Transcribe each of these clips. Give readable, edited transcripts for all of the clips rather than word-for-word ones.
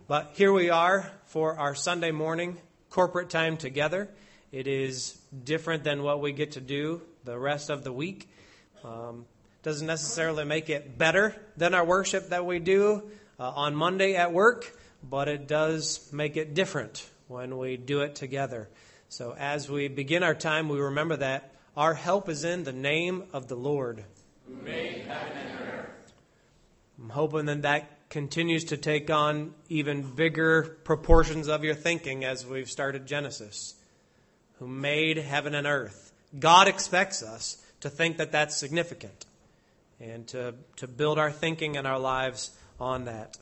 But here we are for our Sunday morning corporate time together. It is different than what we get to do the rest of the week. Doesn't necessarily make it better than our worship that we do on Monday at work, but it does make it different when we do it together. So as we begin our time, we remember that our help is in the name of the Lord, who made heaven and earth. I'm hoping that continues to take on even bigger proportions of your thinking as we've started Genesis. Who made heaven and earth. God expects us to think that that's significant and to build our thinking and our lives on that.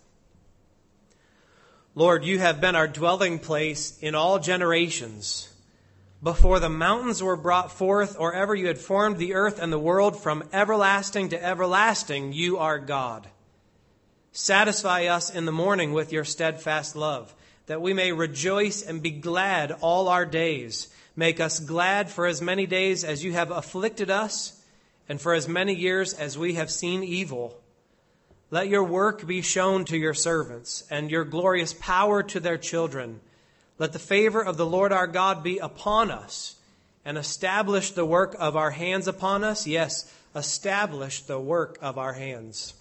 Lord, you have been our dwelling place in all generations. Before the mountains were brought forth, or ever you had formed the earth and the world, from everlasting to everlasting, you are God. Satisfy us in the morning with your steadfast love, that we may rejoice and be glad all our days. Make us glad for as many days as you have afflicted us, and for as many years as we have seen evil. Let your work be shown to your servants, and your glorious power to their children. Let the favor of the Lord our God be upon us, and establish the work of our hands upon us. Yes, establish the work of our hands.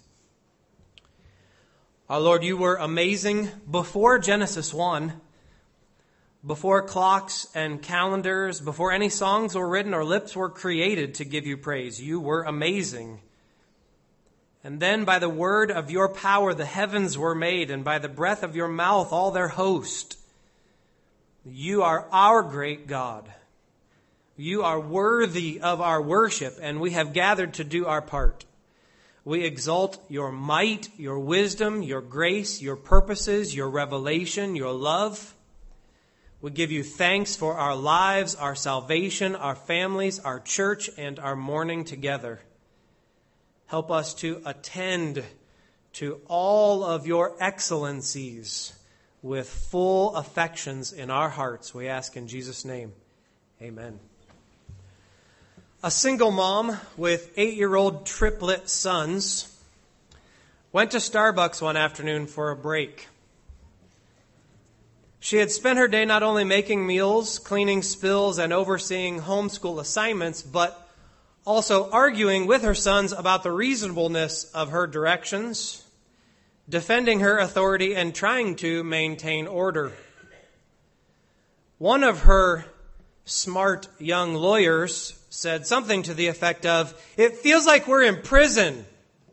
Our Lord, you were amazing before Genesis 1, before clocks and calendars, before any songs were written or lips were created to give you praise. You were amazing. And then by the word of your power the heavens were made, and by the breath of your mouth all their host. You are our great God. You are worthy of our worship, and we have gathered to do our part. We exalt your might, your wisdom, your grace, your purposes, your revelation, your love. We give you thanks for our lives, our salvation, our families, our church, and our mourning together. Help us to attend to all of your excellencies with full affections in our hearts. We ask in Jesus' name. Amen. A single mom with 8-year-old triplet sons went to Starbucks one afternoon for a break. She had spent her day not only making meals, cleaning spills, and overseeing homeschool assignments, but also arguing with her sons about the reasonableness of her directions, defending her authority, and trying to maintain order. One of her smart young lawyers said something to the effect of, "It feels like we're in prison."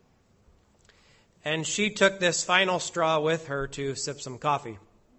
And she took this final straw with her to sip some coffee.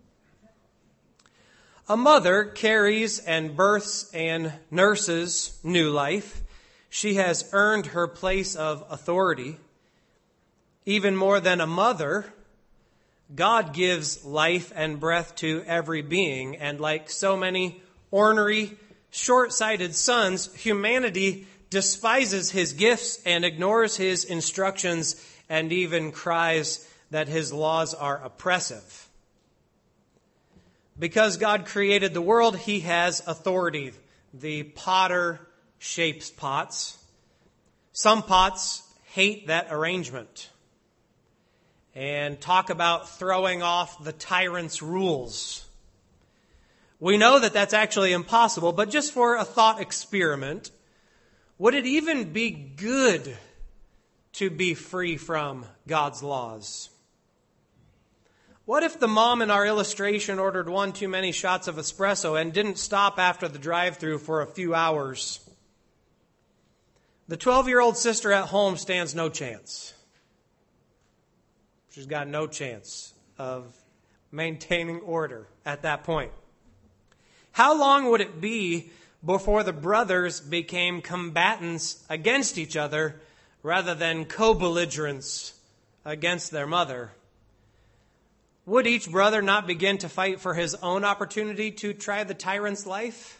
A mother carries and births and nurses new life. She has earned her place of authority. Even more than a mother, God gives life and breath to every being, and like so many ornery, short-sighted sons, humanity despises his gifts and ignores his instructions and even cries that his laws are oppressive. Because God created the world, he has authority. The potter shapes pots. Some pots hate that arrangement and talk about throwing off the tyrant's rules. We know that that's actually impossible, but just for a thought experiment, would it even be good to be free from God's laws? What if the mom in our illustration ordered one too many shots of espresso and didn't stop after the drive-thru for a few hours? The 12-year-old sister at home stands no chance. She's got no chance of maintaining order at that point. How long would it be before the brothers became combatants against each other rather than co-belligerents against their mother? Would each brother not begin to fight for his own opportunity to try the tyrant's life?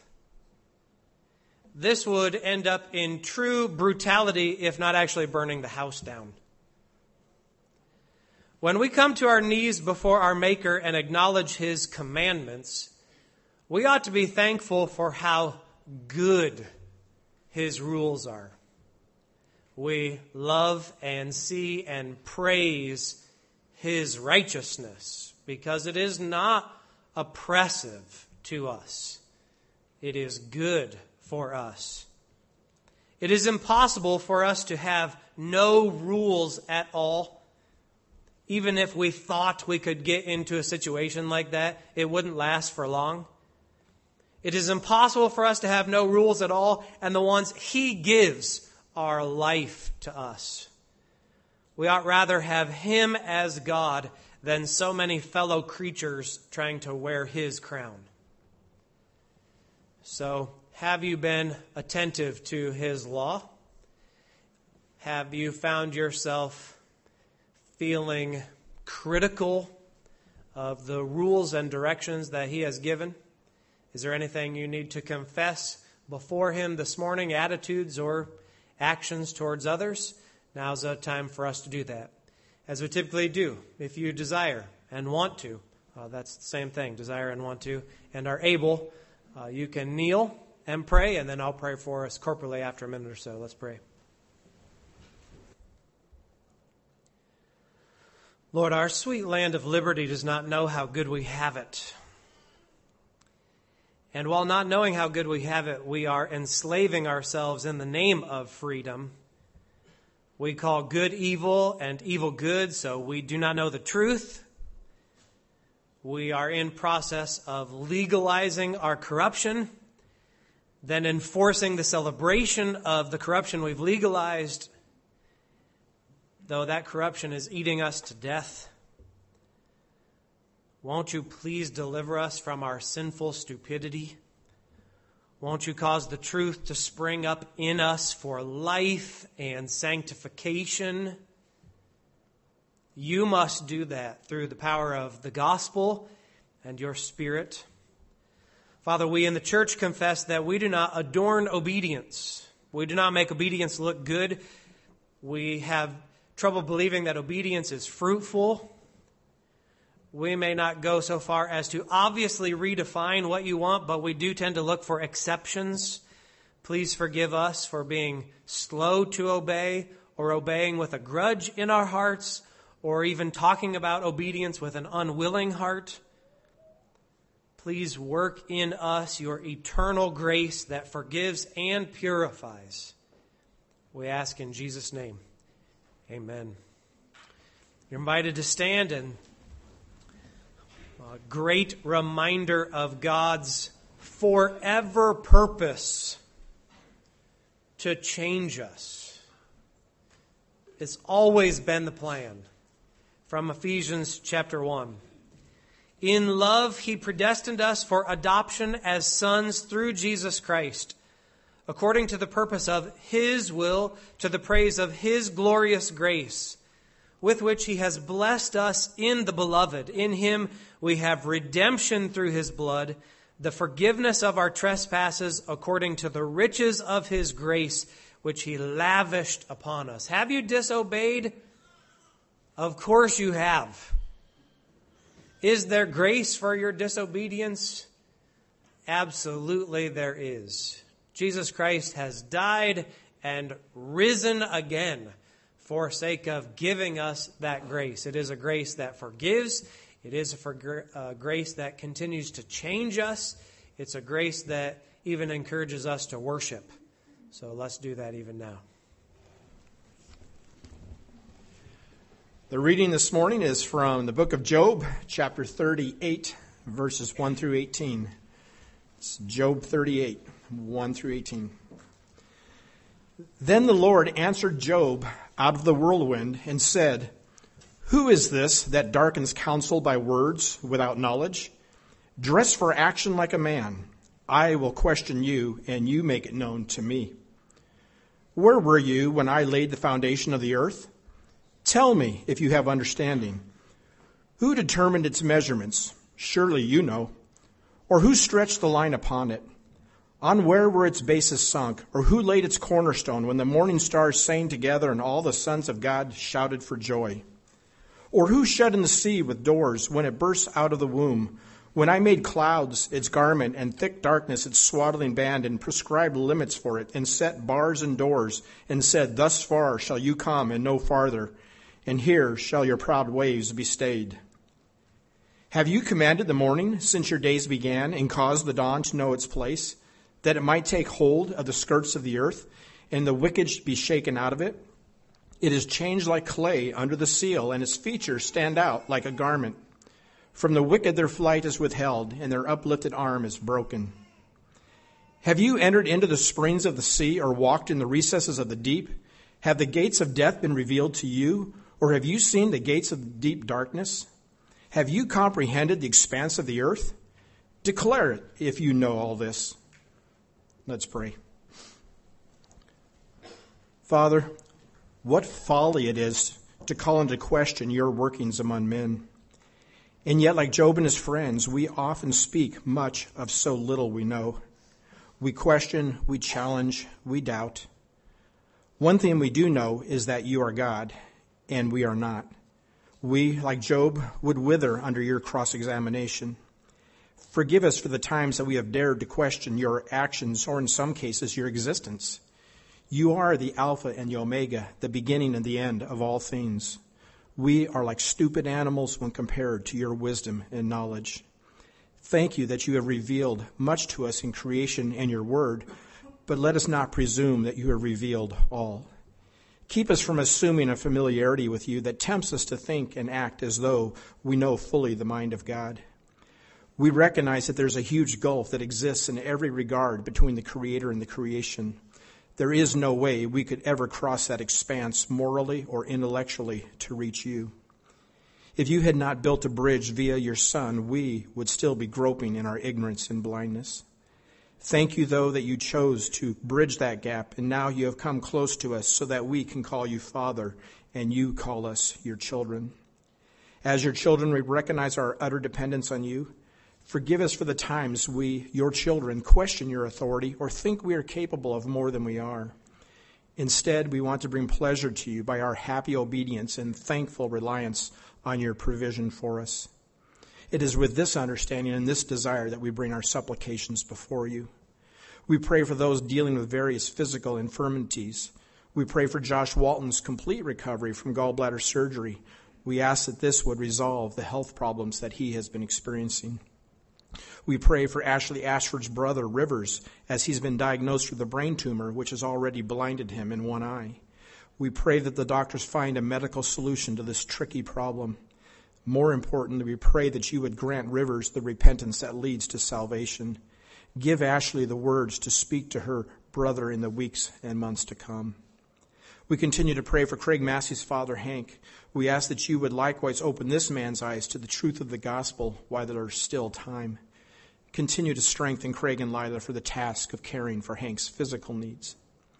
This would end up in true brutality, if not actually burning the house down. When we come to our knees before our Maker and acknowledge his commandments, we ought to be thankful for how good his rules are. We love and see and praise his righteousness. because it is not oppressive to us. It is good for us. It is impossible for us to have no rules at all. Even if we thought we could get into a situation like that, it wouldn't last for long. It is impossible for us to have no rules at all, and the ones He gives are life to us. We ought rather have Him as God than so many fellow creatures trying to wear His crown. So, have you been attentive to His law? Have you found yourself feeling critical of the rules and directions that He has given? Is there anything you need to confess before Him this morning, attitudes or actions towards others? Now's the time for us to do that. As we typically do, if you desire and want to, that's the same thing, desire and want to, and are able, you can kneel and pray, and then I'll pray for us corporately after a minute or so. Let's pray. Lord, our sweet land of liberty does not know how good we have it. And while not knowing how good we have it, we are enslaving ourselves in the name of freedom. We call good evil and evil good, so we do not know the truth. We are in process of legalizing our corruption, then enforcing the celebration of the corruption we've legalized, though that corruption is eating us to death. Won't you please deliver us from our sinful stupidity? Won't you cause the truth to spring up in us for life and sanctification? You must do that through the power of the gospel and your Spirit. Father, we in the church confess that we do not adorn obedience. We do not make obedience look good. We have trouble believing that obedience is fruitful. We may not go so far as to obviously redefine what you want, but we do tend to look for exceptions. Please forgive us for being slow to obey or obeying with a grudge in our hearts or even talking about obedience with an unwilling heart. Please work in us your eternal grace that forgives and purifies. We ask in Jesus' name. Amen. You're invited to stand, and a great reminder of God's forever purpose to change us. It's always been the plan. From Ephesians chapter 1. In love, He predestined us for adoption as sons through Jesus Christ, according to the purpose of His will, to the praise of His glorious grace, with which He has blessed us in the Beloved. In Him we have redemption through His blood, the forgiveness of our trespasses according to the riches of His grace, which He lavished upon us. Have you disobeyed? Of course you have. Is there grace for your disobedience? Absolutely there is. Jesus Christ has died and risen again for sake of giving us that grace. It is a grace that forgives. It is a grace that continues to change us. It's a grace that even encourages us to worship. So let's do that even now. The reading this morning is from the book of Job, chapter 38, verses 1 through 18. It's Job 38, 1 through 18. Then the Lord answered Job out of the whirlwind and said, "Who is this that darkens counsel by words without knowledge? Dress for action like a man. I will question you, and you make it known to me. Where were you when I laid the foundation of the earth? Tell me if you have understanding. Who determined its measurements? Surely you know. Or who stretched the line upon it? On where were its bases sunk? Or who laid its cornerstone when the morning stars sang together and all the sons of God shouted for joy? Or who shut in the sea with doors when it burst out of the womb? When I made clouds its garment and thick darkness its swaddling band and prescribed limits for it and set bars and doors and said, thus far shall you come and no farther, and here shall your proud waves be stayed. Have you commanded the morning since your days began, and caused the dawn to know its place, that it might take hold of the skirts of the earth, and the wicked be shaken out of it? It is changed like clay under the seal, and its features stand out like a garment. From the wicked their flight is withheld, and their uplifted arm is broken. Have you entered into the springs of the sea, or walked in the recesses of the deep? Have the gates of death been revealed to you, or have you seen the gates of deep darkness? Have you comprehended the expanse of the earth? Declare it if you know all this. Let's pray. Father, what folly it is to call into question your workings among men. And yet, like Job and his friends, we often speak much of so little we know. We question, we challenge, we doubt. One thing we do know is that you are God, and we are not. We, like Job, would wither under your cross-examination. Forgive us for the times that we have dared to question your actions, or in some cases, your existence. You are the Alpha and the Omega, the beginning and the end of all things. We are like stupid animals when compared to your wisdom and knowledge. Thank you that you have revealed much to us in creation and your word, but let us not presume that you have revealed all. Keep us from assuming a familiarity with you that tempts us to think and act as though we know fully the mind of God. We recognize that there's a huge gulf that exists in every regard between the Creator and the creation. There is no way we could ever cross that expanse morally or intellectually to reach you. If you had not built a bridge via your Son, we would still be groping in our ignorance and blindness. Thank you, though, that you chose to bridge that gap, and now you have come close to us so that we can call you Father and you call us your children. As your children, we recognize our utter dependence on you. Forgive us for the times we, your children, question your authority or think we are capable of more than we are. Instead, we want to bring pleasure to you by our happy obedience and thankful reliance on your provision for us. It is with this understanding and this desire that we bring our supplications before you. We pray for those dealing with various physical infirmities. We pray for Josh Walton's complete recovery from gallbladder surgery. We ask that this would resolve the health problems that he has been experiencing. We pray for Ashley Ashford's brother, Rivers, as he's been diagnosed with a brain tumor, which has already blinded him in one eye. We pray that the doctors find a medical solution to this tricky problem. More importantly, we pray that you would grant Rivers the repentance that leads to salvation. Give Ashley the words to speak to her brother in the weeks and months to come. We continue to pray for Craig Massey's father, Hank. We ask that you would likewise open this man's eyes to the truth of the gospel while there is still time. Continue to strengthen Craig and Lila for the task of caring for Hank's physical needs.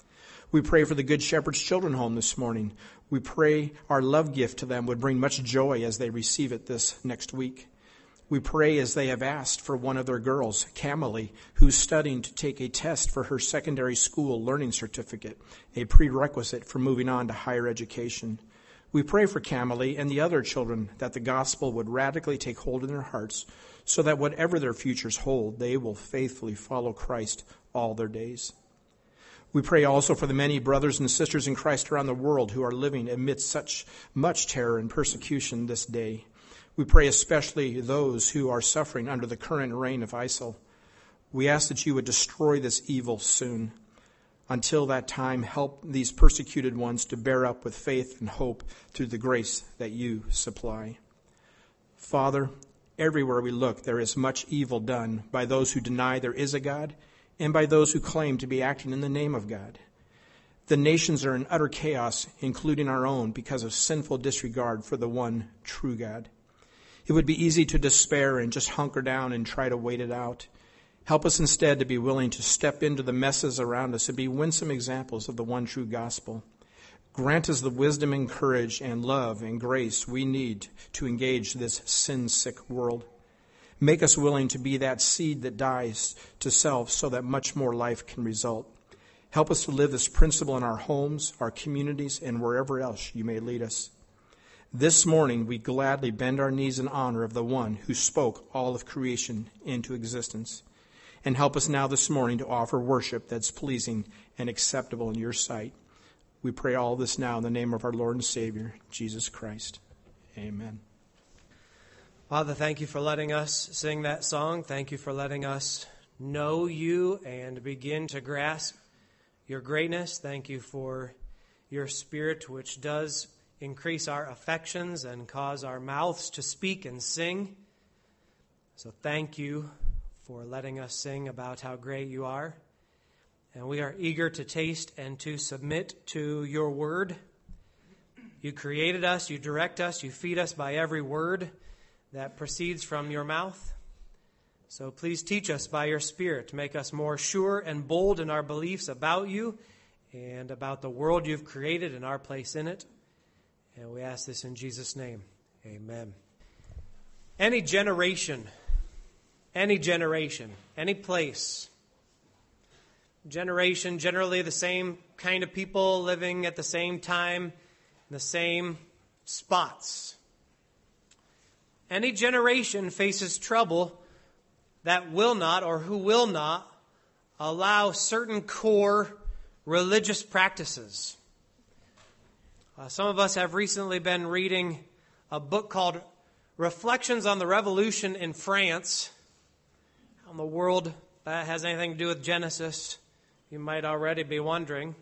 We pray for the Good Shepherd's Children Home this morning. We pray our love gift to them would bring much joy as they receive it this next week. We pray as they have asked for one of their girls, Camille, who's studying to take a test for her secondary school learning certificate, a prerequisite for moving on to higher education. We pray for Camille and the other children that the gospel would radically take hold in their hearts so that whatever their futures hold, they will faithfully follow Christ all their days. We pray also for the many brothers and sisters in Christ around the world who are living amidst such much terror and persecution this day. We pray especially those who are suffering under the current reign of ISIL. We ask that you would destroy this evil soon. Until that time, help these persecuted ones to bear up with faith and hope through the grace that you supply. Father, everywhere we look, there is much evil done by those who deny there is a God and by those who claim to be acting in the name of God. The nations are in utter chaos, including our own, because of sinful disregard for the one true God. It would be easy to despair and just hunker down and try to wait it out. Help us instead to be willing to step into the messes around us and be winsome examples of the one true gospel. Grant us the wisdom and courage and love and grace we need to engage this sin-sick world. Make us willing to be that seed that dies to self so that much more life can result. Help us to live this principle in our homes, our communities, and wherever else you may lead us. This morning, we gladly bend our knees in honor of the one who spoke all of creation into existence. And help us now this morning to offer worship that's pleasing and acceptable in your sight. We pray all this now in the name of our Lord and Savior, Jesus Christ. Amen. Father, thank you for letting us sing that song. Thank you for letting us know you and begin to grasp your greatness. Thank you for your Spirit, which does increase our affections and cause our mouths to speak and sing. So thank you for letting us sing about how great you are. And we are eager to taste and to submit to your word. You created us, you direct us, you feed us by every word that proceeds from your mouth. So please teach us by your Spirit to make us more sure and bold in our beliefs about you and about the world you've created and our place in it. And we ask this in Jesus' name. Amen. Any generation, any place, generation, generally the same kind of people living at the same time, in the same spots. Any generation faces trouble that will not or who will not allow certain core religious practices. Some of us have recently been reading a book called Reflections on the Revolution in France. How in the world that has anything to do with Genesis, you might already be wondering.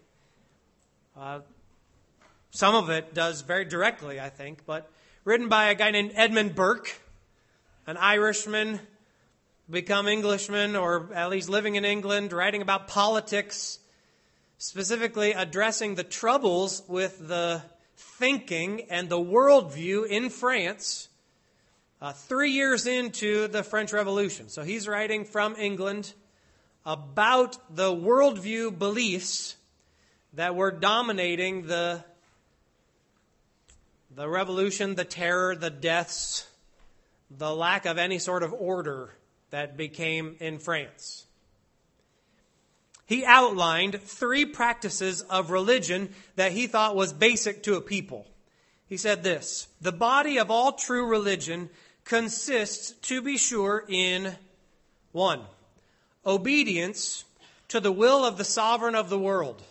Some of it does very directly, I think, but written by a guy named Edmund Burke, an Irishman, become Englishman, or at least living in England, writing about politics, specifically addressing the troubles with the thinking and the worldview in France 3 years into the French Revolution. So he's writing from England about the worldview beliefs that were dominating the revolution, the terror, the deaths, the lack of any sort of order that became in France. He outlined 3 practices of religion that he thought was basic to a people. He said this: the body of all true religion consists, to be sure, in 1, obedience to the will of the sovereign of the world,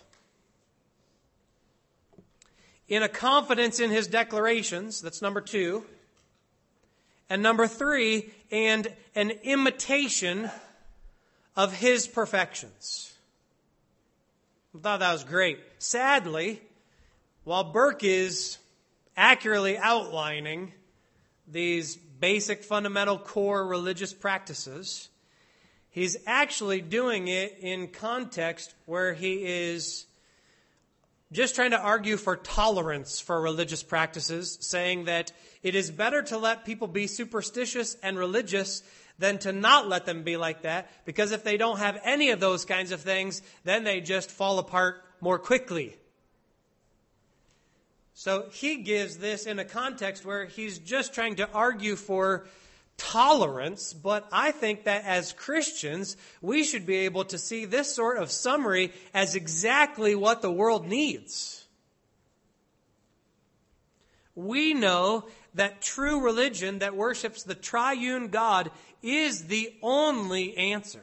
in a confidence in his declarations, that's number 2, and number 3, and an imitation of his perfections. I thought that was great. Sadly, while Burke is accurately outlining these basic, fundamental, core religious practices, he's actually doing it in context where he is just trying to argue for tolerance for religious practices, saying that it is better to let people be superstitious and religious than to not let them be like that, because if they don't have any of those kinds of things, then they just fall apart more quickly. So he gives this in a context where he's just trying to argue for tolerance, but I think that as Christians, we should be able to see this sort of summary as exactly what the world needs. We know that true religion that worships the triune God is the only answer.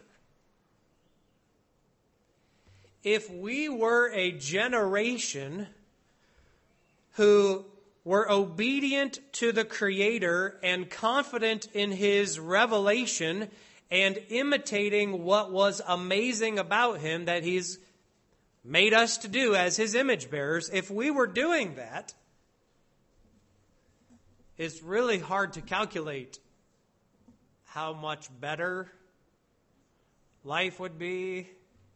If we were a generation who were obedient to the Creator and confident in His revelation and imitating what was amazing about Him that He's made us to do as His image bearers, if we were doing that, it's really hard to calculate how much better life would be,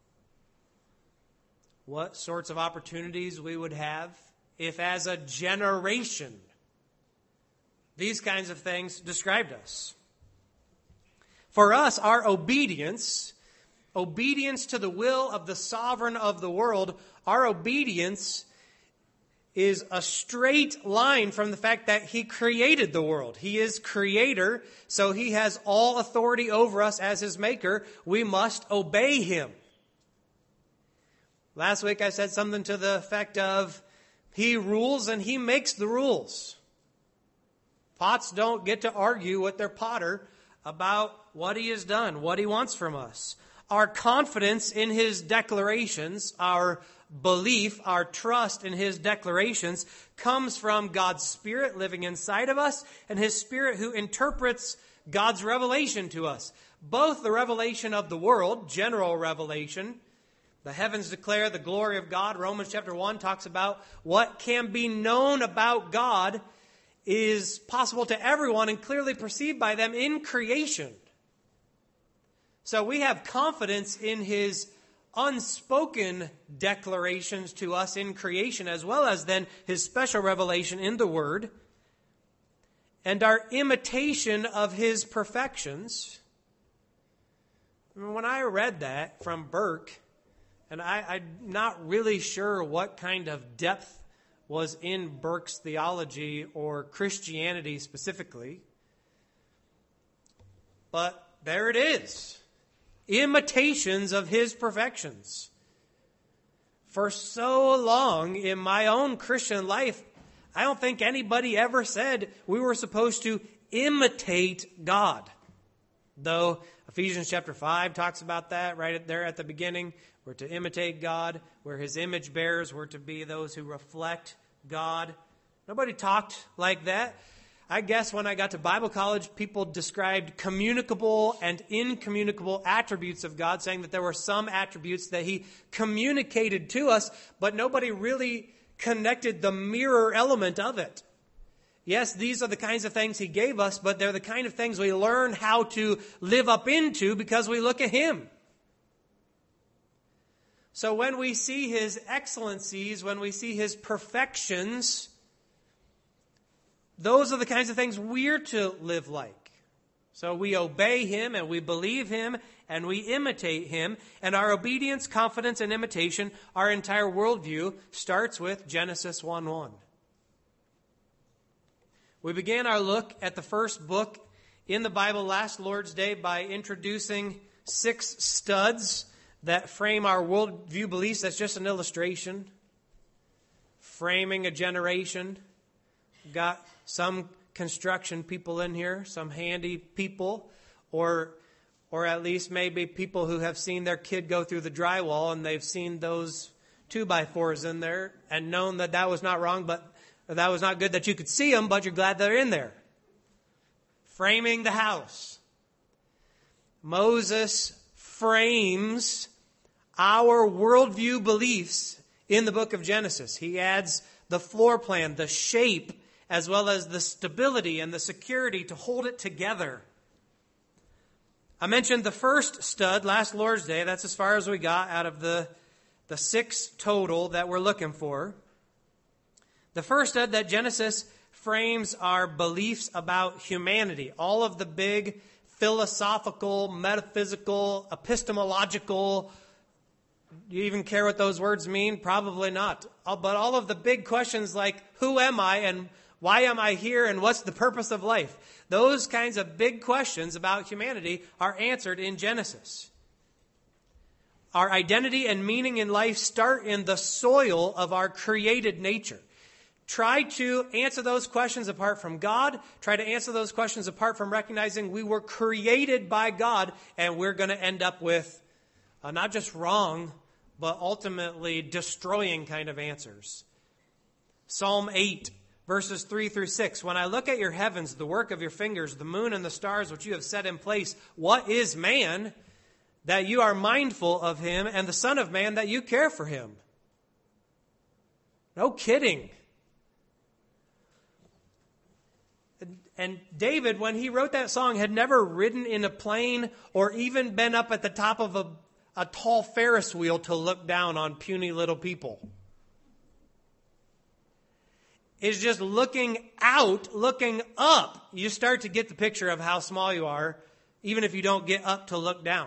what sorts of opportunities we would have if as a generation these kinds of things described us. For us, our obedience to the will of the sovereign of the world, our obedience is a straight line from the fact that He created the world. He is Creator, so He has all authority over us as His Maker. We must obey Him. Last week I said something to the effect of, He rules and He makes the rules. Pots don't get to argue with their potter about what he has done, what he wants from us. Our confidence in His declarations, our belief, our trust in His declarations comes from God's Spirit living inside of us and His Spirit who interprets God's revelation to us. Both the revelation of the world, general revelation, the heavens declare the glory of God. Romans chapter 1 talks about what can be known about God is possible to everyone and clearly perceived by them in creation. So we have confidence in His unspoken declarations to us in creation, as well as then His special revelation in the Word, and our imitation of His perfections. When I read that from Burke, and I'm not really sure what kind of depth was in Burke's theology or Christianity specifically, but there it is. Imitations of His perfections. For so long in my own Christian life, I don't think anybody ever said we were supposed to imitate God. Though Ephesians chapter 5 talks about that right there at the beginning. We're to imitate God, where His image bearers were to be those who reflect God. Nobody talked like that. I guess when I got to Bible college, people described communicable and incommunicable attributes of God, saying that there were some attributes that He communicated to us, but nobody really connected the mirror element of it. Yes, these are the kinds of things He gave us, but they're the kind of things we learn how to live up into because we look at Him. So when we see His excellencies, when we see His perfections, those are the kinds of things we're to live like. So we obey Him and we believe Him and we imitate Him. And our obedience, confidence, and imitation, our entire worldview, starts with Genesis 1:1. We began our look at the first book in the Bible last Lord's Day by introducing 6 studs that frame our worldview beliefs. That's just an illustration. Framing a generation. Got some construction people in here, some handy people, or at least maybe people who have seen their kid go through the drywall and they've seen those 2x4s in there and known that that was not wrong, but that was not good that you could see them, but you're glad they're in there. Framing the house. Moses frames our worldview beliefs in the book of Genesis. He adds the floor plan, the shape, as well as the stability and the security to hold it together. I mentioned the first stud last Lord's Day. That's as far as we got out of the 6 total that we're looking for. The first stud that Genesis frames our beliefs about humanity. All of the big philosophical, metaphysical, epistemological, do you even care what those words mean? Probably not. But all of the big questions like, who am I and why am I here and what's the purpose of life? Those kinds of big questions about humanity are answered in Genesis. Our identity and meaning in life start in the soil of our created nature. Try to answer those questions apart from God. Try to answer those questions apart from recognizing we were created by God, and we're going to end up with not just wrong, but ultimately destroying kind of answers. Psalm 8, verses 3 through 6. When I look at your heavens, the work of your fingers, the moon and the stars which you have set in place, what is man that you are mindful of him, and the Son of Man that you care for him? No kidding. And David, when he wrote that song, had never ridden in a plane or even been up at the top of a tall Ferris wheel to look down on puny little people. It's just looking out, looking up. You start to get the picture of how small you are, even if you don't get up to look down.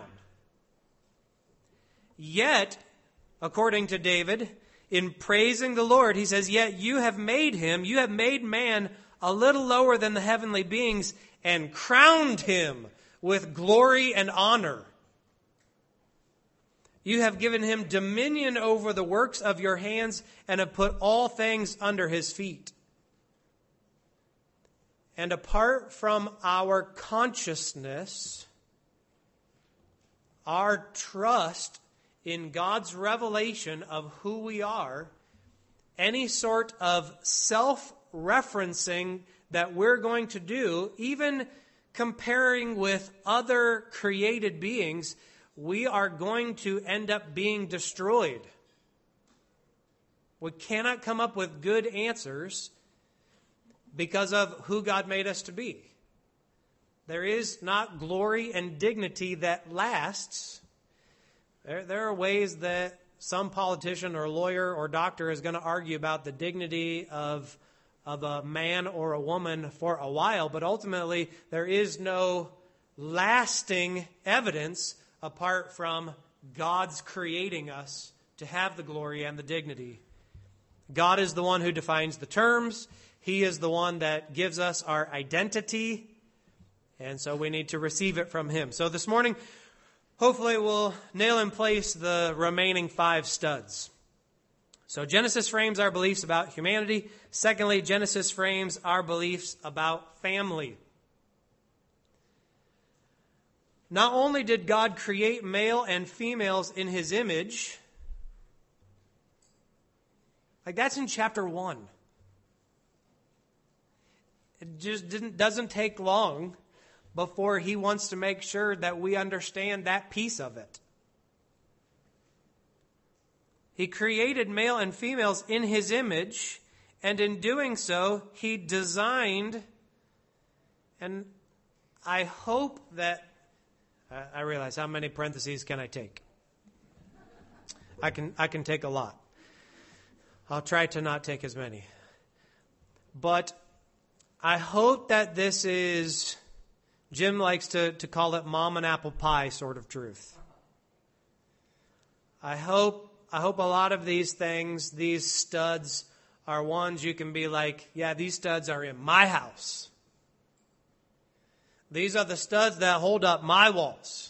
Yet, according to David, in praising the Lord, he says, yet you have made him, you have made man a little lower than the heavenly beings and crowned him with glory and honor. You have given him dominion over the works of your hands and have put all things under his feet. And apart from our consciousness, our trust in God's revelation of who we are any sort of self-referencing that we're going to do, even comparing with other created beings, we are going to end up being destroyed. We cannot come up with good answers because of who God made us to be. There is not glory and dignity that lasts. There are ways that some politician or lawyer or doctor is going to argue about the dignity of a man or a woman for a while, but ultimately there is no lasting evidence apart from God's creating us to have the glory and the dignity. God is the one who defines the terms. He is the one that gives us our identity. And so we need to receive it from Him. So this morning, hopefully we'll nail in place the remaining 5 studs. So Genesis frames our beliefs about humanity. Secondly, Genesis frames our beliefs about family. Not only did God create male and females in His image, like that's in chapter 1. It just doesn't take long before He wants to make sure that we understand that piece of it. He created male and females in His image, and in doing so, He designed, and I hope that, I realize how many parentheses can I take? I can take a lot. I'll try to not take as many. But I hope that this is, Jim likes to call it mom and apple pie sort of truth. I hope a lot of these things, these studs, are ones you can be like, yeah, these studs are in my house. These are the studs that hold up my walls.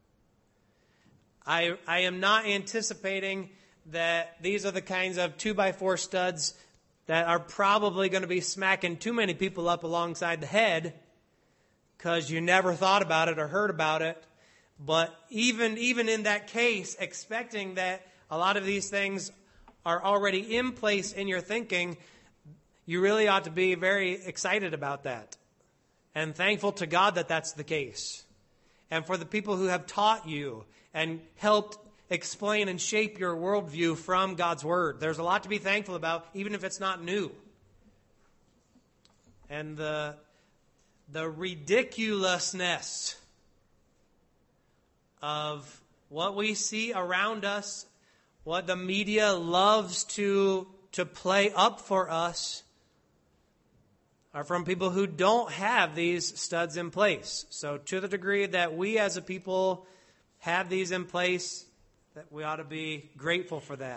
I am not anticipating that these are the kinds of 2x4 studs that are probably going to be smacking too many people up alongside the head because you never thought about it or heard about it. But even in that case, expecting that a lot of these things are already in place in your thinking, you really ought to be very excited about that and thankful to God that that's the case. And for the people who have taught you and helped explain and shape your worldview from God's Word. There's a lot to be thankful about, even if it's not new. And the ridiculousness of what we see around us, what the media loves to play up for us, are from people who don't have these studs in place. So to the degree that we as a people have these in place, that we ought to be grateful for that.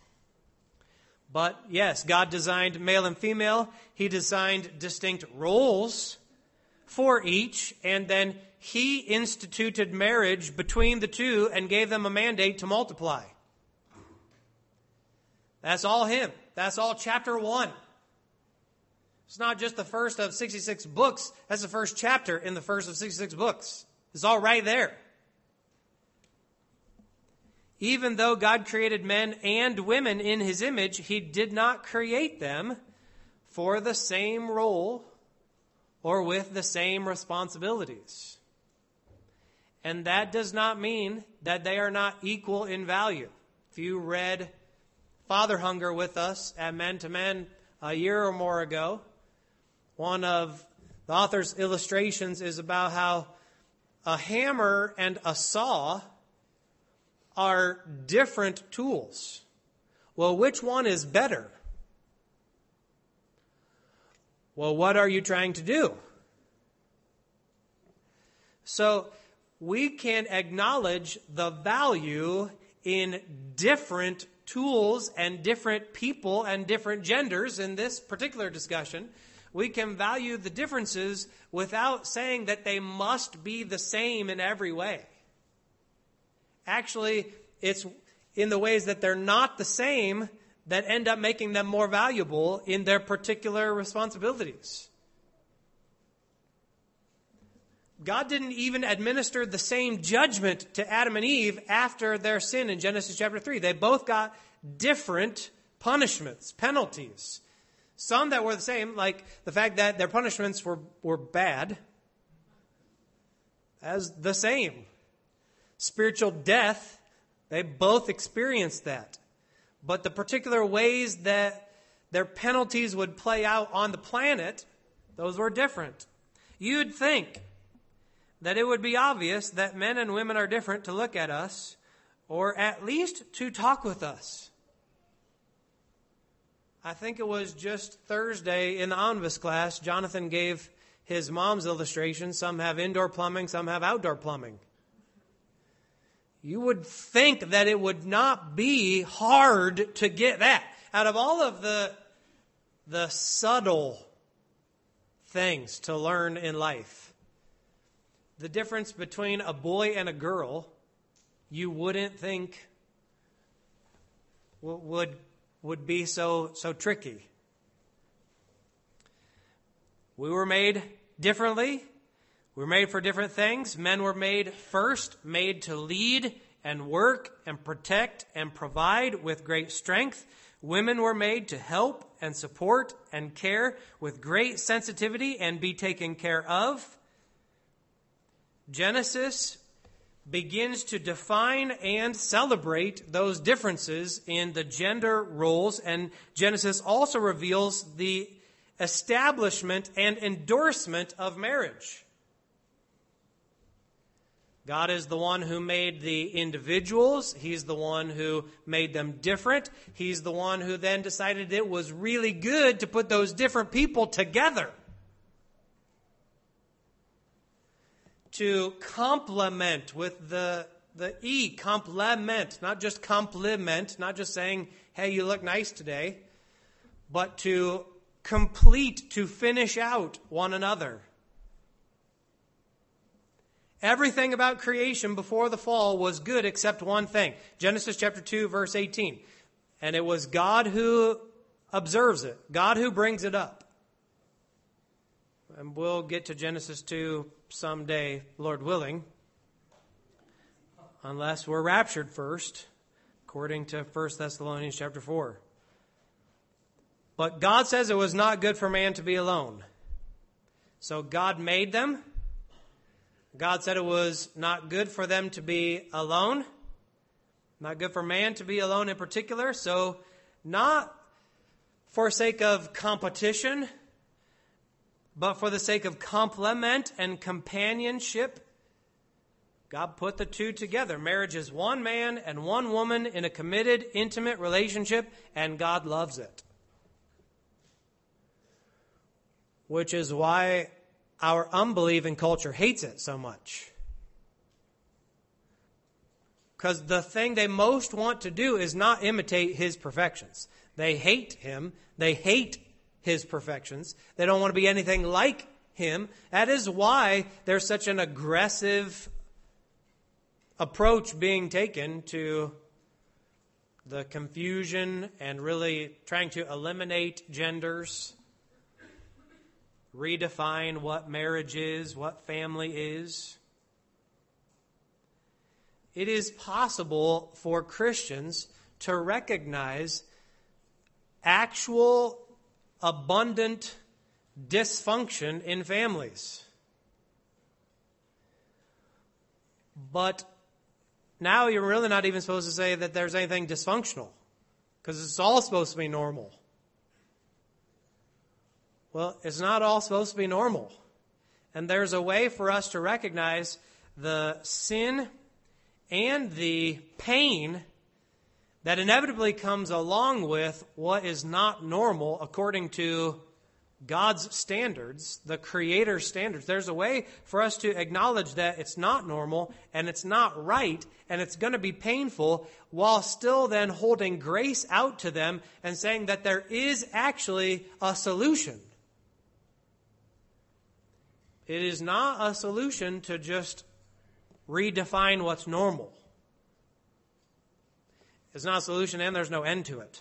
But yes, God designed male and female. He designed distinct roles for each, and then He instituted marriage between the two and gave them a mandate to multiply. That's all Him. That's all chapter 1. It's not just the first of 66 books. That's the first chapter in the first of 66 books. It's all right there. Even though God created men and women in His image, He did not create them for the same role or with the same responsibilities. And that does not mean that they are not equal in value. If you read Father Hunger with us at Men to Men a year or more ago, one of the author's illustrations is about how a hammer and a saw are different tools. Well, which one is better? Well, what are you trying to do? So we can acknowledge the value in different tools and different people and different genders in this particular discussion. We can value the differences without saying that they must be the same in every way. Actually, it's in the ways that they're not the same that end up making them more valuable in their particular responsibilities. God didn't even administer the same judgment to Adam and Eve after their sin in Genesis chapter 3. They both got different punishments, penalties. Some that were the same, like the fact that their punishments were bad, as the same. Spiritual death, they both experienced that. But the particular ways that their penalties would play out on the planet, those were different. You'd think that it would be obvious that men and women are different to look at us, or at least to talk with us. I think it was just Thursday in the Onvis class, Jonathan gave his mom's illustration. Some have indoor plumbing, some have outdoor plumbing. You would think that it would not be hard to get that. Out of all of the subtle things to learn in life, the difference between a boy and a girl, you wouldn't think would be so tricky. We were made differently. We were made for different things. Men were made first, made to lead and work and protect and provide with great strength. Women were made to help and support and care with great sensitivity and be taken care of. Genesis begins to define and celebrate those differences in the gender roles, and Genesis also reveals the establishment and endorsement of marriage. God is the one who made the individuals. He's the one who made them different. He's the one who then decided it was really good to put those different people together. To complement with the E, complement, not just compliment, not just saying, hey, you look nice today, but to complete, to finish out one another. Everything about creation before the fall was good except one thing. Genesis chapter 2, verse 18. And it was God who observes it, God who brings it up. And we'll get to Genesis 2 someday, Lord willing, unless we're raptured first, according to 1 Thessalonians chapter 4. But God says it was not good for man to be alone. So God made them. God said it was not good for them to be alone. Not good for man to be alone in particular. So not for sake of competition, but for the sake of complement and companionship, God put the two together. Marriage is one man and one woman in a committed, intimate relationship, and God loves it. Which is why our unbelieving culture hates it so much. Because the thing they most want to do is not imitate his perfections. They hate him. They hate his perfections. They don't want to be anything like him. That is why there's such an aggressive approach being taken to the confusion and really trying to eliminate genders, redefine what marriage is, what family is. It is possible for Christians to recognize actual abundant dysfunction in families. But now you're really not even supposed to say that there's anything dysfunctional, because it's all supposed to be normal. Well, it's not all supposed to be normal. And there's a way for us to recognize the sin and the pain that inevitably comes along with what is not normal according to God's standards, the Creator's standards. There's a way for us to acknowledge that it's not normal and it's not right and it's going to be painful, while still then holding grace out to them and saying that there is actually a solution. It is not a solution to just redefine what's normal. It's not a solution, and there's no end to it.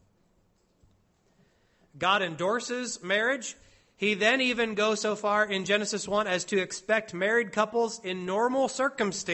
God endorses marriage. He then even goes so far in Genesis 1 as to expect married couples in normal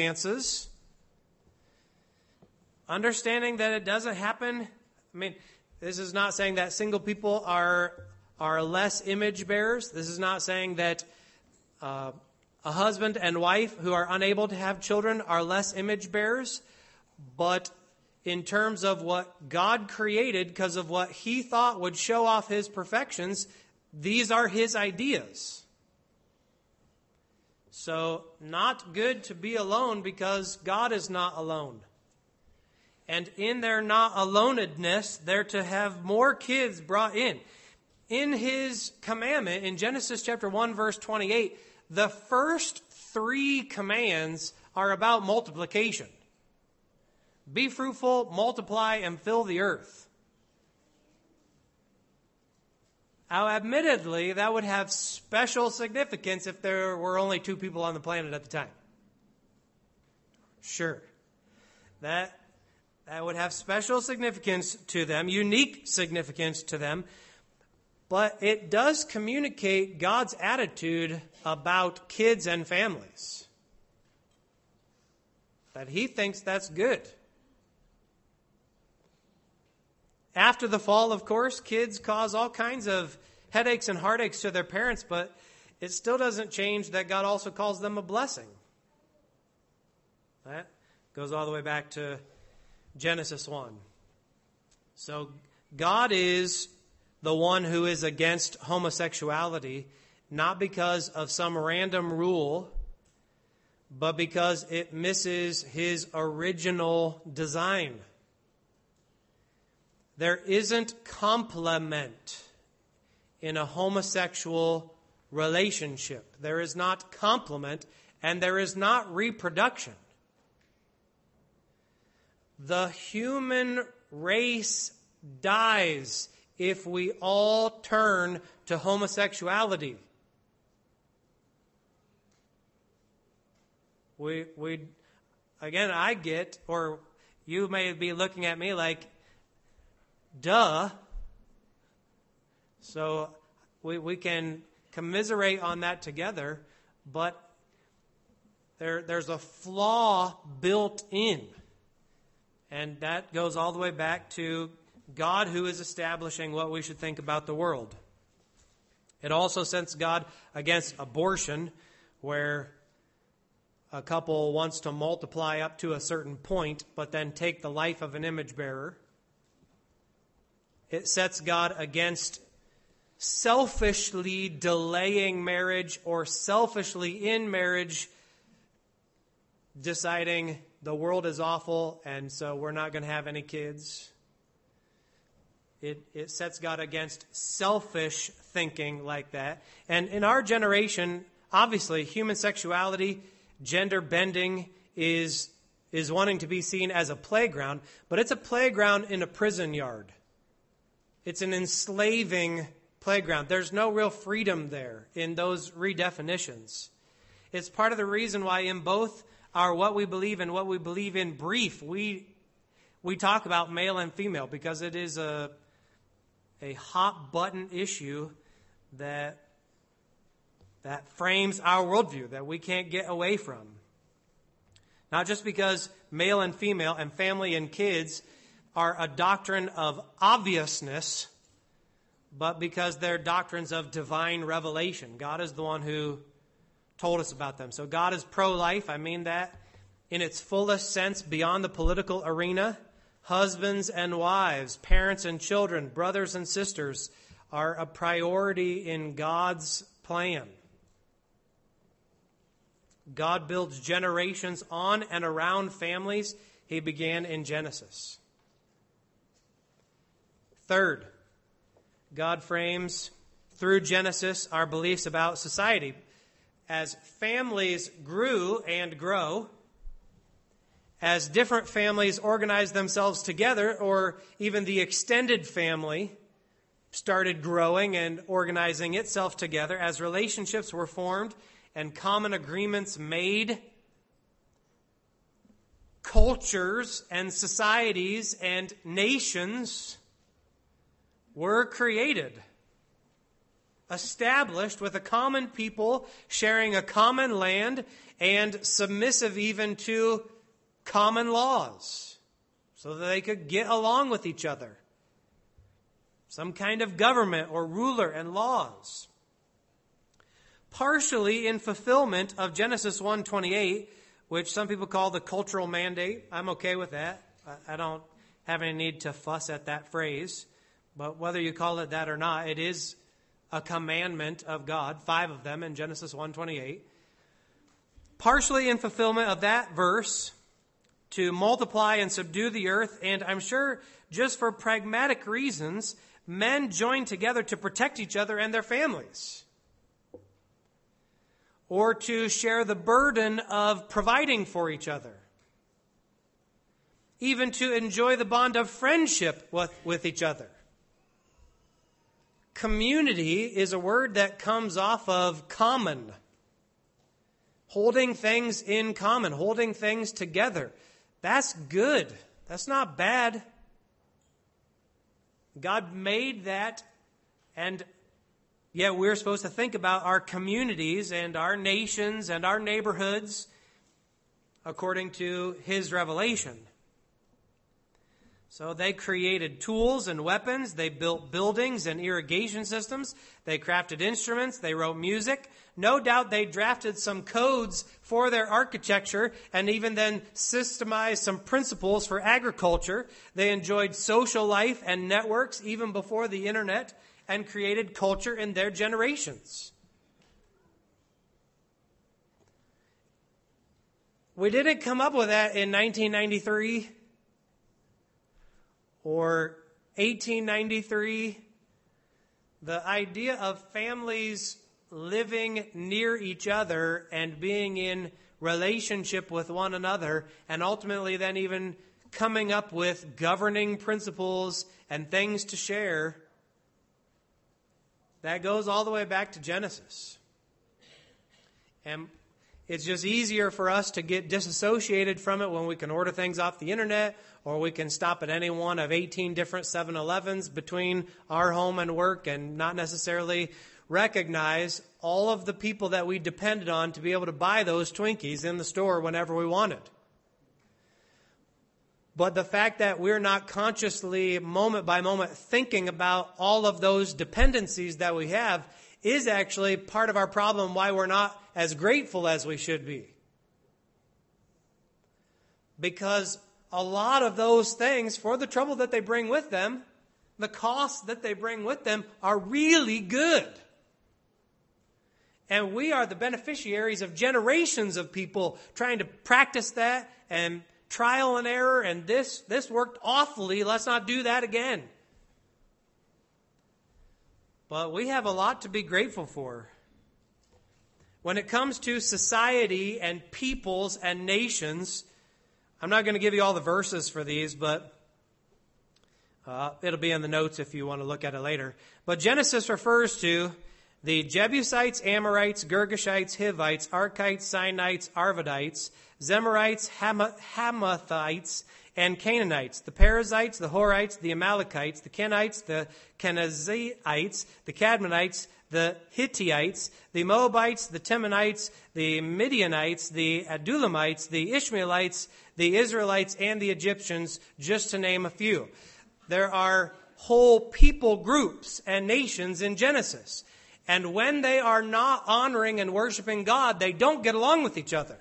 circumstances, understanding that it doesn't happen. I mean, This is not saying that single people are less image bearers. This is not saying that a husband and wife who are unable to have children are less image bearers. But in terms of what God created, because of what He thought would show off His perfections, these are His ideas. So, not good to be alone because God is not alone. And in their not alonedness, they're to have more kids brought in. In His commandment, in Genesis chapter 1, verse 28, the first 3 commands are about multiplication. Be fruitful, multiply, and fill the earth. Now, admittedly, that would have special significance if there were only 2 people on the planet at the time. Sure. That would have special significance to them, unique significance to them. But it does communicate God's attitude about kids and families. That He thinks that's good. After the fall, of course, kids cause all kinds of headaches and heartaches to their parents, but it still doesn't change that God also calls them a blessing. That goes all the way back to Genesis 1. So God is the one who is against homosexuality, not because of some random rule, but because it misses His original design. There isn't complement in a homosexual relationship. There is not complement, and there is not reproduction. The human race dies if we all turn to homosexuality. Again, I get, or you may be looking at me like, duh. So we can commiserate on that together, but there's a flaw built in. And that goes all the way back to God, who is establishing what we should think about the world. It also sets God against abortion, where a couple wants to multiply up to a certain point, but then take the life of an image bearer. It sets God against selfishly delaying marriage or selfishly in marriage deciding the world is awful and so we're not going to have any kids. It sets God against selfish thinking like that. And in our generation, obviously, human sexuality, gender bending is wanting to be seen as a playground, but it's a playground in a prison yard. It's an enslaving playground. There's no real freedom there in those redefinitions. It's part of the reason why in both our What We Believe and What We Believe in brief, we talk about male and female, because it is a hot button issue that frames our worldview that we can't get away from. Not just because male and female and family and kids are a doctrine of obviousness, but because they're doctrines of divine revelation. God is the one who told us about them. So God is pro-life. I mean that in its fullest sense beyond the political arena. Husbands and wives, parents and children, brothers and sisters are a priority in God's plan. God builds generations on and around families He began in Genesis. Third, God frames through Genesis our beliefs about society. As families grew and grow, as different families organized themselves together, or even the extended family started growing and organizing itself together, as relationships were formed and common agreements made, cultures and societies and nations were created, established with a common people sharing a common land and submissive even to common laws so that they could get along with each other. some kind of government or ruler and laws. Partially in fulfillment of Genesis 1:28, which some people call the cultural mandate. I'm okay with that. I don't have any need to fuss at that phrase. But whether you call it that or not, it is a commandment of God, 5 of them in Genesis 1:28. Partially in fulfillment of that verse, to multiply and subdue the earth, and I'm sure just for pragmatic reasons, men join together to protect each other and their families, or to share the burden of providing for each other, even to enjoy the bond of friendship with each other. Community is a word that comes off of common, holding things in common, holding things together. That's good. That's not bad. God made that, and yet we're supposed to think about our communities and our nations and our neighborhoods according to His revelation. So they created tools and weapons. They built buildings and irrigation systems. They crafted instruments. They wrote music. No doubt they drafted some codes for their architecture and even then systemized some principles for agriculture. They enjoyed social life and networks even before the internet and created culture in their generations. We didn't come up with that in 1993 or 1893. The idea of families living near each other and being in relationship with one another, and ultimately then even coming up with governing principles and things to share, that goes all the way back to Genesis. And it's just easier for us to get disassociated from it when we can order things off the internet, or we can stop at any one of 18 different 7-Elevens between our home and work and not necessarily recognize all of the people that we depended on to be able to buy those Twinkies in the store whenever we wanted. But the fact that we're not consciously, moment by moment, thinking about all of those dependencies that we have is actually part of our problem, why we're not as grateful as we should be. Because a lot of those things, for the trouble that they bring with them, the costs that they bring with them, are really good. And we are the beneficiaries of generations of people trying to practice that and trial and error, and this worked awfully. Let's not do that again. But we have a lot to be grateful for. When it comes to society and peoples and nations, I'm not going to give you all the verses for these, but it'll be in the notes if you want to look at it later. But Genesis refers to the Jebusites, Amorites, Girgashites, Hivites, Arkites, Sinites, Arvadites, Zemarites, Hamathites, and Canaanites, the Perizzites, the Horites, the Amalekites, the Kenites, the Kenizzites, the Cadmonites, the Hittites, the Moabites, the Temanites, the Midianites, the Adulamites, the Ishmaelites, the Israelites, and the Egyptians, just to name a few. There are whole people groups and nations in Genesis. And when they are not honoring and worshiping God, they don't get along with each other.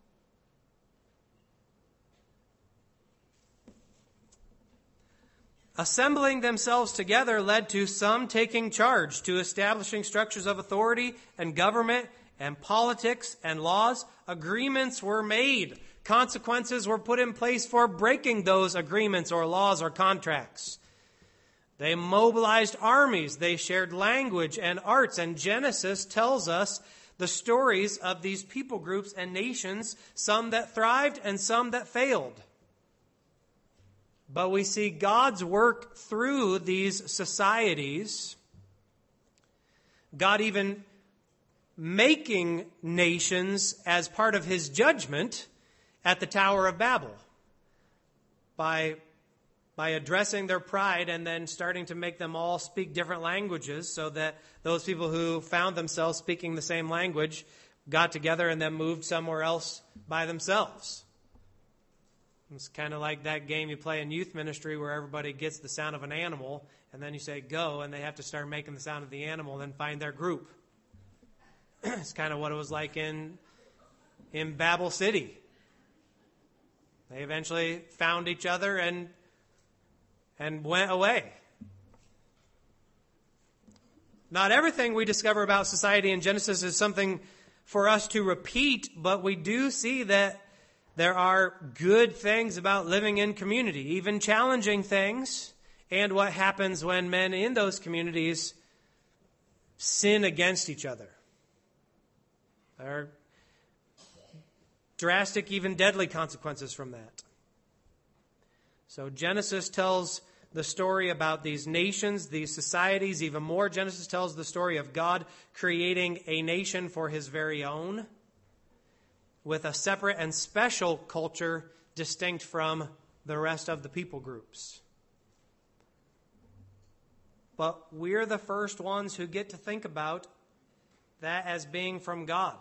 Assembling themselves together led to some taking charge, to establishing structures of authority and government and politics and laws. Agreements were made. Consequences were put in place for breaking those agreements or laws or contracts. They mobilized armies. They shared language and arts. And Genesis tells us the stories of these people groups and nations, some that thrived and some that failed. But we see God's work through these societies. God even making nations as part of His judgment at the Tower of Babel by addressing their pride and then starting to make them all speak different languages, so that those people who found themselves speaking the same language got together and then moved somewhere else by themselves. It's kind of like that game you play in youth ministry where everybody gets the sound of an animal, and then you say go, and they have to start making the sound of the animal, then find their group. It's kind of what it was like in Babel City. They eventually found each other and went away. Not everything we discover about society in Genesis is something for us to repeat, but we do see that there are good things about living in community, even challenging things, and what happens when men in those communities sin against each other. There are drastic, even deadly consequences from that. So Genesis tells the story about these nations, these societies. Even more, Genesis tells the story of God creating a nation for his very own, with a separate and special culture distinct from the rest of the people groups. But we're the first ones who get to think about that as being from God.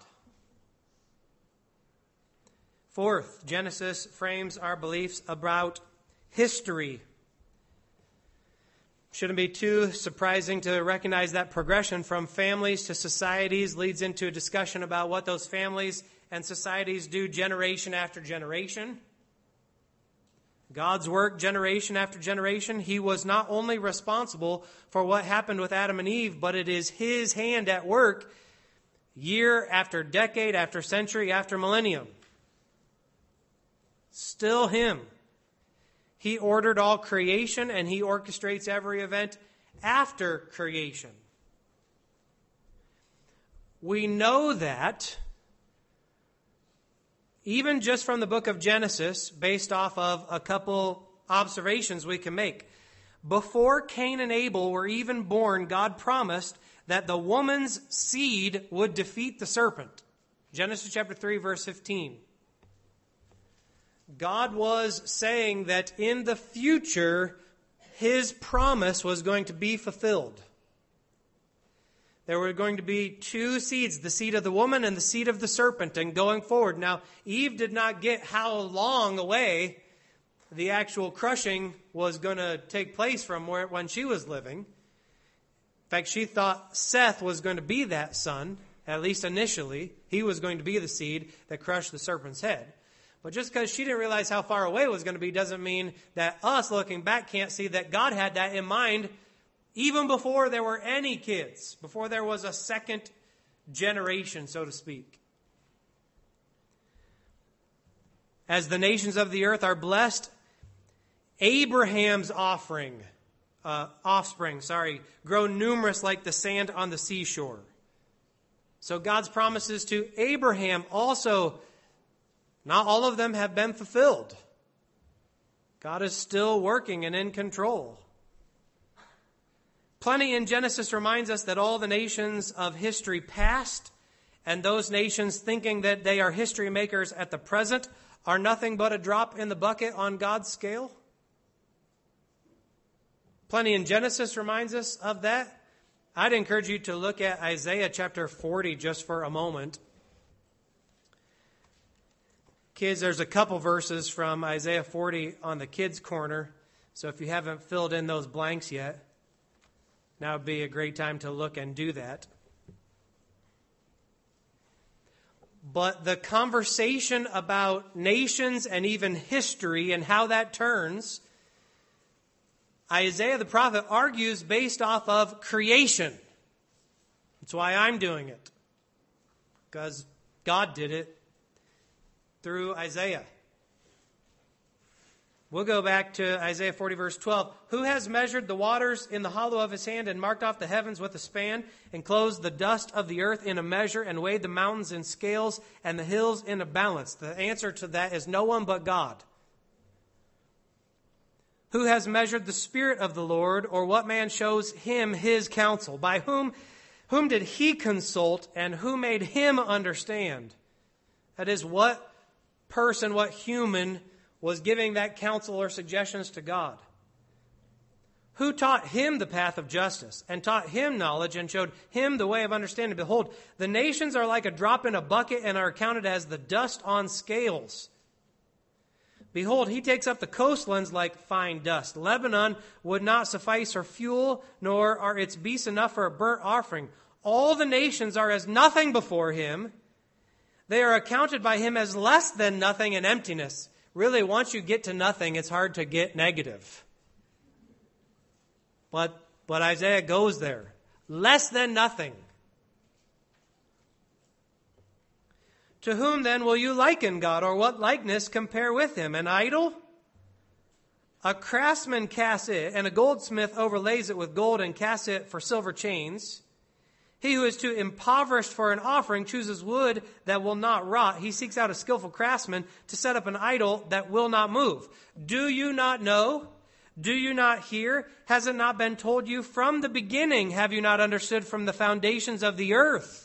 Fourth, Genesis frames our beliefs about history. Shouldn't be too surprising to recognize that progression from families to societies leads into a discussion about what those families and societies do generation after generation. God's work generation after generation. He was not only responsible for what happened with Adam and Eve, but it is his hand at work year after decade, after century, after millennium. Still him. He ordered all creation, and he orchestrates every event after creation. We know that even just from the book of Genesis, based off of a couple observations we can make. Before Cain and Abel were even born, God promised that the woman's seed would defeat the serpent. Genesis chapter 3, verse 15. God was saying that in the future, his promise was going to be fulfilled. There were going to be two seeds, the seed of the woman and the seed of the serpent, and going forward. Now, Eve did not get how long away the actual crushing was going to take place from when she was living. In fact, she thought Seth was going to be that son, at least initially. He was going to be the seed that crushed the serpent's head. But just because she didn't realize how far away it was going to be doesn't mean that us looking back can't see that God had that in mind even before there were any kids, before there was a second generation, so to speak. As the nations of the earth are blessed, Abraham's offspring, grow numerous like the sand on the seashore. So God's promises to Abraham also, not all of them have been fulfilled. God is still working and in control. Plenty in Genesis reminds us that all the nations of history past and those nations thinking that they are history makers at the present are nothing but a drop in the bucket on God's scale. Plenty in Genesis reminds us of that. I'd encourage you to look at Isaiah chapter 40 just for a moment. Kids, there's a couple verses from Isaiah 40 on the kids' corner. So if you haven't filled in those blanks yet, now would be a great time to look and do that. But the conversation about nations and even history and how that turns, Isaiah the prophet argues based off of creation. That's why I'm doing it. Because God did it through Isaiah. We'll go back to Isaiah 40, verse 12. Who has measured the waters in the hollow of his hand and marked off the heavens with a span, enclosed the dust of the earth in a measure, and weighed the mountains in scales and the hills in a balance? The answer to that is no one but God. Who has measured the Spirit of the Lord, or what man shows him his counsel? By whom did he consult, and who made him understand? That is, what person, what human was giving that counsel or suggestions to God? Who taught him the path of justice and taught him knowledge and showed him the way of understanding? Behold, the nations are like a drop in a bucket and are counted as the dust on scales. Behold, he takes up the coastlands like fine dust. Lebanon would not suffice for fuel, nor are its beasts enough for a burnt offering. All the nations are as nothing before him. They are accounted by him as less than nothing and emptiness. Really, once you get to nothing, it's hard to get negative. But Isaiah goes there. Less than nothing. To whom then will you liken God, or what likeness compare with him? An idol? A craftsman casts it, and a goldsmith overlays it with gold and casts it for silver chains. He who is too impoverished for an offering chooses wood that will not rot. He seeks out a skillful craftsman to set up an idol that will not move. Do you not know? Do you not hear? Has it not been told you from the beginning? Have you not understood from the foundations of the earth?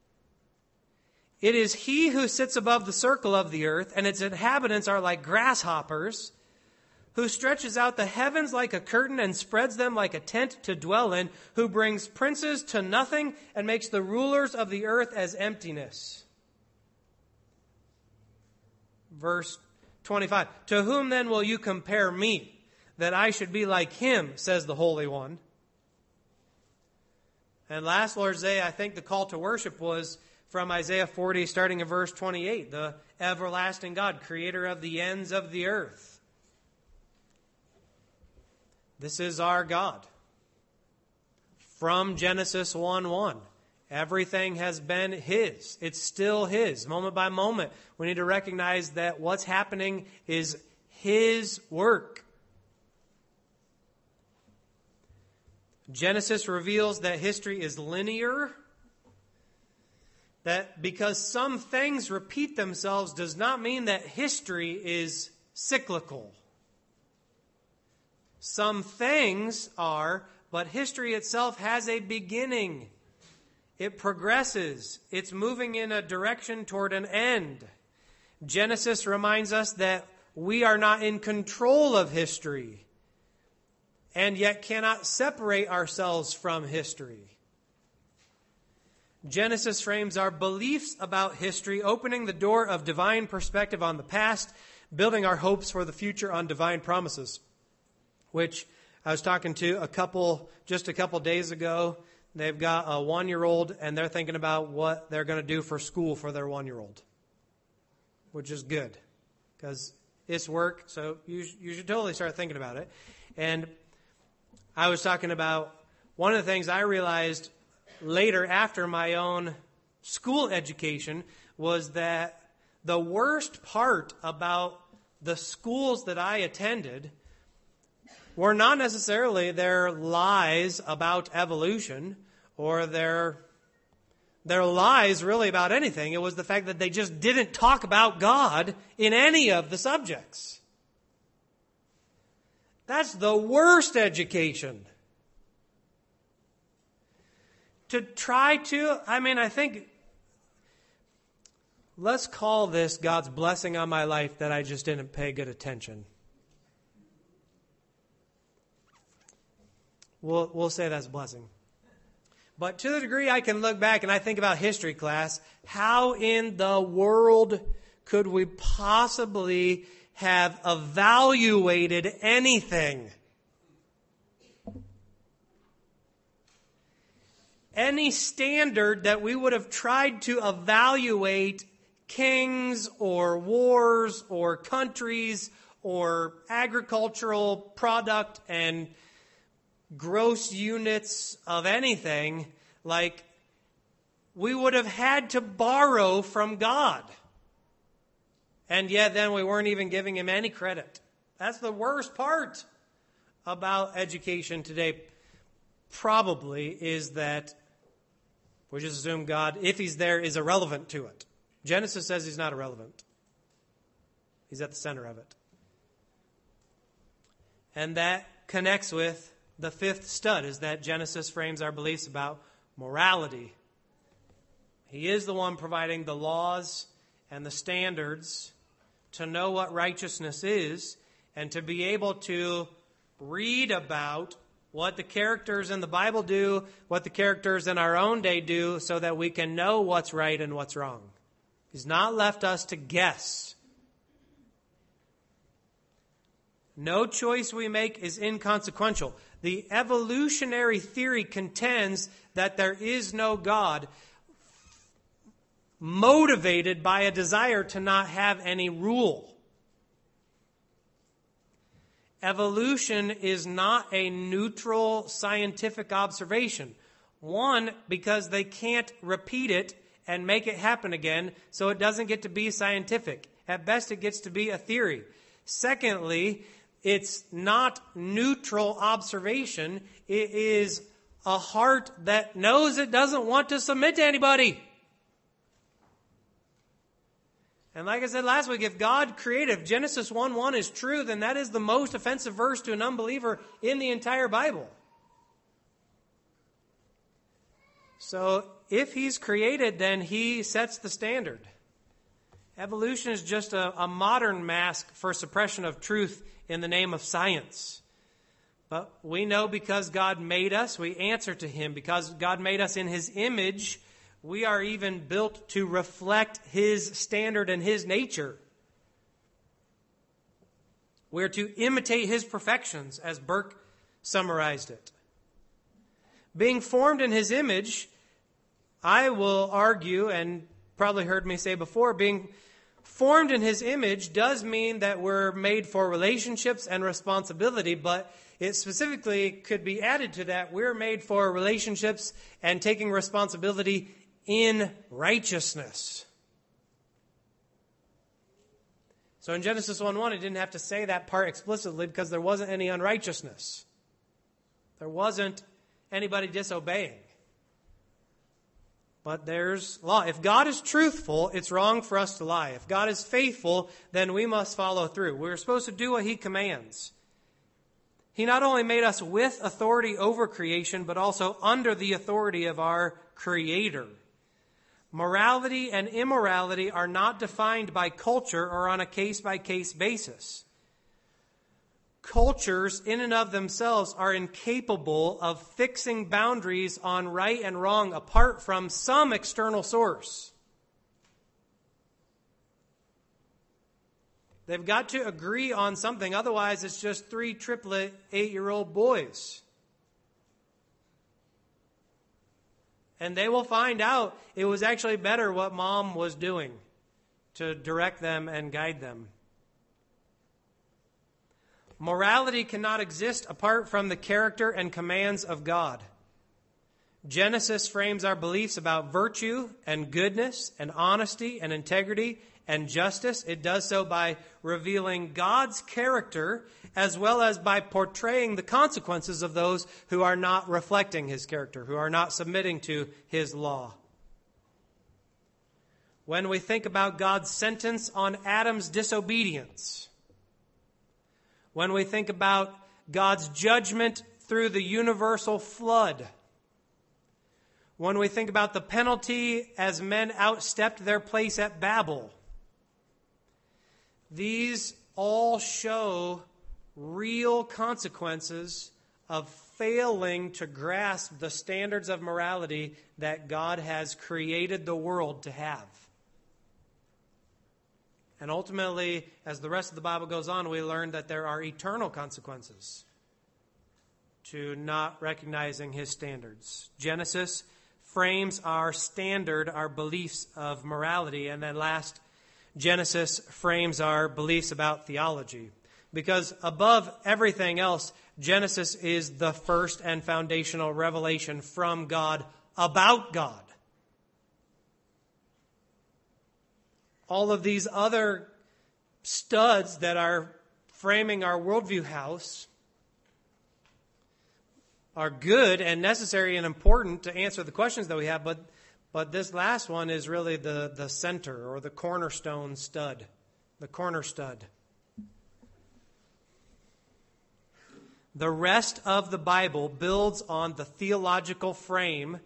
It is he who sits above the circle of the earth, and its inhabitants are like grasshoppers, who stretches out the heavens like a curtain and spreads them like a tent to dwell in, who brings princes to nothing and makes the rulers of the earth as emptiness. Verse 25, to whom then will you compare me, that I should be like him, says the Holy One. And last Lord's Day, I think the call to worship was from Isaiah 40, starting in verse 28, the everlasting God, creator of the ends of the earth. This is our God. From Genesis 1:1, everything has been his. It's still his, moment by moment. We need to recognize that what's happening is his work. Genesis reveals that history is linear, that because some things repeat themselves does not mean that history is cyclical. Some things are, but history itself has a beginning. It progresses. It's moving in a direction toward an end. Genesis reminds us that we are not in control of history and yet cannot separate ourselves from history. Genesis frames our beliefs about history, opening the door of divine perspective on the past, building our hopes for the future on divine promises, which I was talking to just a couple days ago. They've got a 1-year-old, and they're thinking about what they're going to do for school for their 1-year-old, which is good because it's work, so you should totally start thinking about it. And I was talking about one of the things I realized later after my own school education was that the worst part about the schools that I attended were not necessarily their lies about evolution or their lies really about anything. It was the fact that they just didn't talk about God in any of the subjects. That's the worst education. I think, let's call this God's blessing on my life that I just didn't pay good attention. We'll say that's a blessing. But to the degree I can look back and I think about history class, how in the world could we possibly have evaluated anything? Any standard that we would have tried to evaluate kings or wars or countries or agricultural product and gross units of anything, like we would have had to borrow from God. And yet then we weren't even giving him any credit. That's the worst part about education today, probably, is that we just assume God, if he's there, is irrelevant to it. Genesis says he's not irrelevant. He's at the center of it. And that connects with the fifth stud, is that Genesis frames our beliefs about morality. He is the one providing the laws and the standards to know what righteousness is and to be able to read about what the characters in the Bible do, what the characters in our own day do, so that we can know what's right and what's wrong. He's not left us to guess. No choice we make is inconsequential. The evolutionary theory contends that there is no God, motivated by a desire to not have any rule. Evolution is not a neutral scientific observation. One, because they can't repeat it and make it happen again, so it doesn't get to be scientific. At best, it gets to be a theory. Secondly, it's not neutral observation. It is a heart that knows it doesn't want to submit to anybody. And like I said last week, if God created, if Genesis 1:1 is true, then that is the most offensive verse to an unbeliever in the entire Bible. So if he's created, then he sets the standard. Evolution is just a modern mask for suppression of truth in the name of science. But we know because God made us, we answer to him. Because God made us in his image, we are even built to reflect his standard and his nature. We're to imitate his perfections, as Burke summarized it. Being formed in his image, I will argue, and probably heard me say before, being formed in his image does mean that we're made for relationships and responsibility, but it specifically could be added to that. We're made for relationships and taking responsibility in righteousness. So in Genesis 1:1, it didn't have to say that part explicitly because there wasn't any unrighteousness. There wasn't anybody disobeying. But there's law. If God is truthful, it's wrong for us to lie. If God is faithful, then we must follow through. We're supposed to do what he commands. He not only made us with authority over creation, but also under the authority of our Creator. Morality and immorality are not defined by culture or on a case-by-case basis. Cultures in and of themselves are incapable of fixing boundaries on right and wrong apart from some external source. They've got to agree on something, otherwise it's just three triplet 8-year-old boys. And they will find out it was actually better what mom was doing to direct them and guide them. Morality cannot exist apart from the character and commands of God. Genesis frames our beliefs about virtue and goodness and honesty and integrity and justice. It does so by revealing God's character as well as by portraying the consequences of those who are not reflecting his character, who are not submitting to his law. When we think about God's sentence on Adam's disobedience, when we think about God's judgment through the universal flood, when we think about the penalty as men outstepped their place at Babel, these all show real consequences of failing to grasp the standards of morality that God has created the world to have. And ultimately, as the rest of the Bible goes on, we learn that there are eternal consequences to not recognizing his standards. Genesis frames our standard, our beliefs of morality. And then last, Genesis frames our beliefs about theology. Because above everything else, Genesis is the first and foundational revelation from God about God. All of these other studs that are framing our worldview house are good and necessary and important to answer the questions that we have, but this last one is really the center or the cornerstone stud, the corner stud. The rest of the Bible builds on the theological frame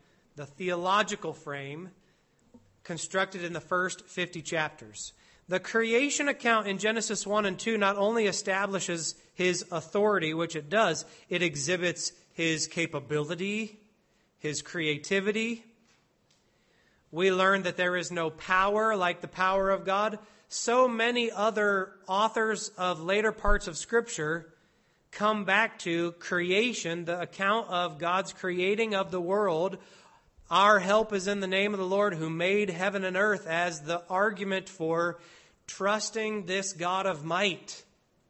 constructed in the first 50 chapters. The creation account in Genesis 1 and 2 not only establishes his authority, which it does, it exhibits his capability, his creativity. We learn that there is no power like the power of God. so many other authors of later parts of Scripture come back to creation, the account of God's creating of the world. Our help is in the name of the Lord who made heaven and earth, as the argument for trusting this God of might.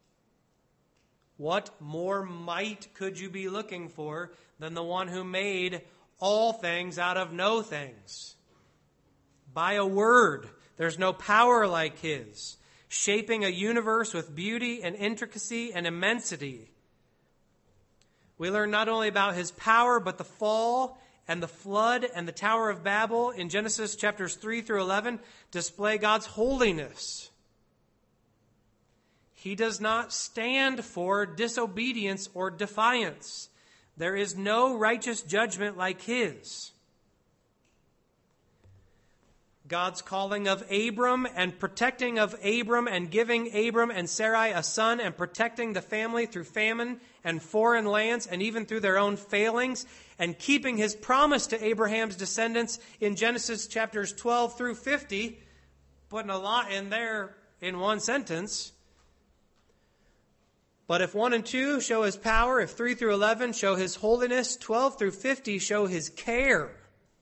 What more might could you be looking for than the one who made all things out of no things? By a word, there's no power like his, shaping a universe with beauty and intricacy and immensity. We learn not only about his power, but the fall and the flood and the Tower of Babel in Genesis chapters 3 through 11 display God's holiness. He does not stand for disobedience or defiance. There is no righteous judgment like his. God's calling of Abram and protecting of Abram and giving Abram and Sarai a son and protecting the family through famine and foreign lands and even through their own failings and keeping his promise to Abraham's descendants in Genesis chapters 12 through 50, putting a lot in there in one sentence. But if 1 and 2 show his power, if 3 through 11 show his holiness, 12 through 50 show his care.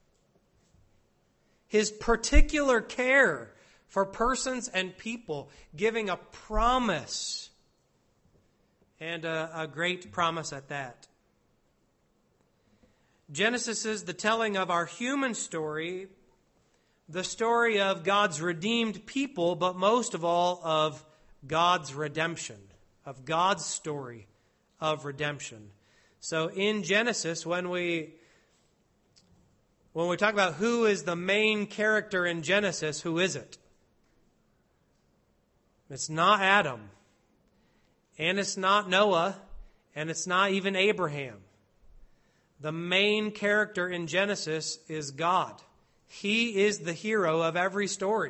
His particular care for persons and people, giving a promise, and a great promise at that. Genesis is the telling of our human story, the story of God's redeemed people, but most of all of God's redemption, of God's story of redemption. So in Genesis, when we talk about who is the main character in Genesis, who is it? It's not Adam, and it's not Noah, and it's not even Abraham. The main character in Genesis is God. He is the hero of every story.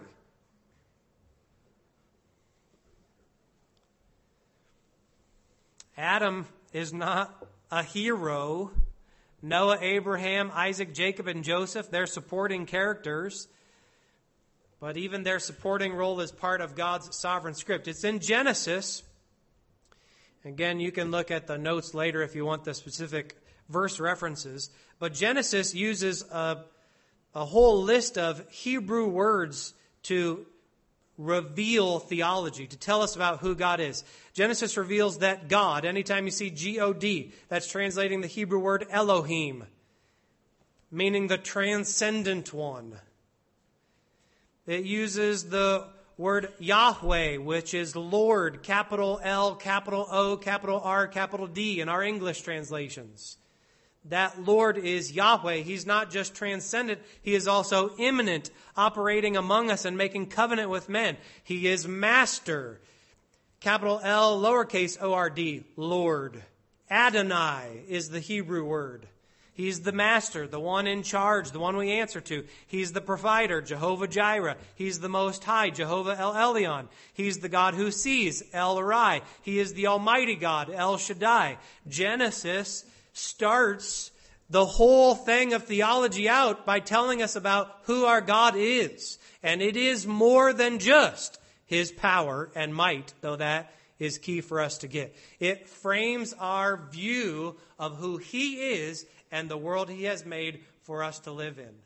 Adam is not a hero. Noah, Abraham, Isaac, Jacob, and Joseph, they're supporting characters. But even their supporting role is part of God's sovereign script. It's in Genesis. Again, you can look at the notes later if you want the specific verse references. But Genesis uses a whole list of Hebrew words to reveal theology, to tell us about who God is. Genesis reveals that God, anytime you see G-O-D, that's translating the Hebrew word Elohim, meaning the transcendent one. It uses the word Yahweh, which is Lord, capital L, capital O, capital R, capital D in our English translations. That Lord is Yahweh. He's not just transcendent. He is also immanent, operating among us and making covenant with men. He is Master. Capital L, lowercase O-R-D, Lord. Adonai is the Hebrew word. He's the Master, the one in charge, the one we answer to. He's the provider, Jehovah Jireh. He's the Most High, Jehovah El Elyon. He's the God who sees, El Rai. He is the Almighty God, El Shaddai. Genesis starts the whole thing of theology out by telling us about who our God is. And it is more than just his power and might, though that is key for us to get. It frames our view of who he is and the world he has made for us to live in.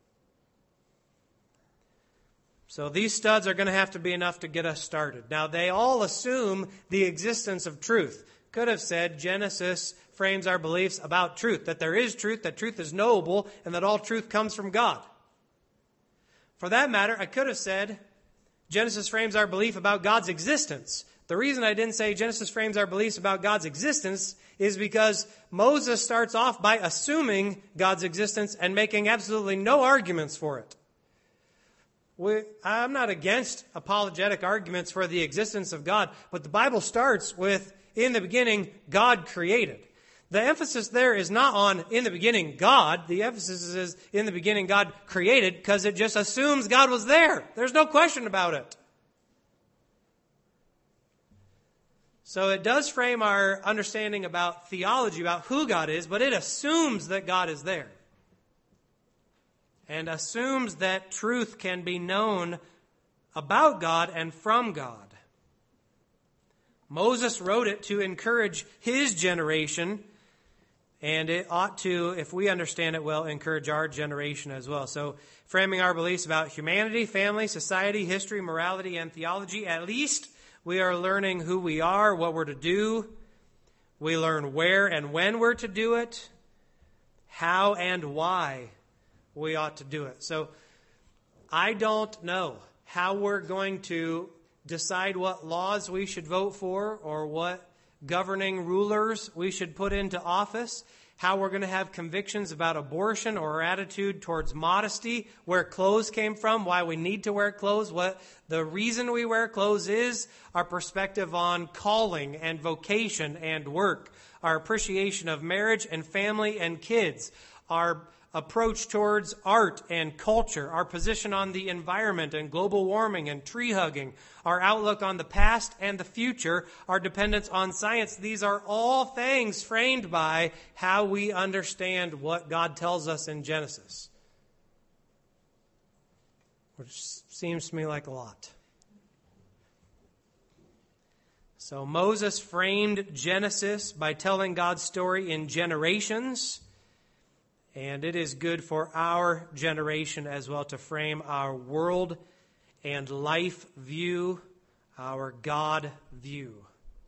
So these studs are going to have to be enough to get us started. Now, they all assume the existence of truth. Could have said Genesis frames our beliefs about truth, that there is truth, that truth is knowable, and that all truth comes from God. For that matter, I could have said Genesis frames our belief about God's existence. The reason I didn't say Genesis frames our beliefs about God's existence is because Moses starts off by assuming God's existence and making absolutely no arguments for it. I'm not against apologetic arguments for the existence of God, but the Bible starts with, in the beginning, God created. The emphasis there is not on, in the beginning, God. The emphasis is, in the beginning, God created, because it just assumes God was there. There's no question about it. So it does frame our understanding about theology, about who God is, but it assumes that God is there. And assumes that truth can be known about God and from God. Moses wrote it to encourage his generation, and it ought to, if we understand it well, encourage our generation as well. So, framing our beliefs about humanity, family, society, history, morality, and theology, at least we are learning who we are, what we're to do. We learn where and when we're to do it, how and why we ought to do it. So, I don't know how we're going to decide what laws we should vote for or what governing rulers we should put into office, how we're going to have convictions about abortion or our attitude towards modesty, where clothes came from, why we need to wear clothes, what the reason we wear clothes is, our perspective on calling and vocation and work, our appreciation of marriage and family and kids, our approach towards art and culture, our position on the environment and global warming and tree hugging, our outlook on the past and the future, our dependence on science. These are all things framed by how we understand what God tells us in Genesis, which seems to me like a lot. So Moses framed Genesis by telling God's story in generations. And it is good for our generation as well to frame our world and life view, our God view.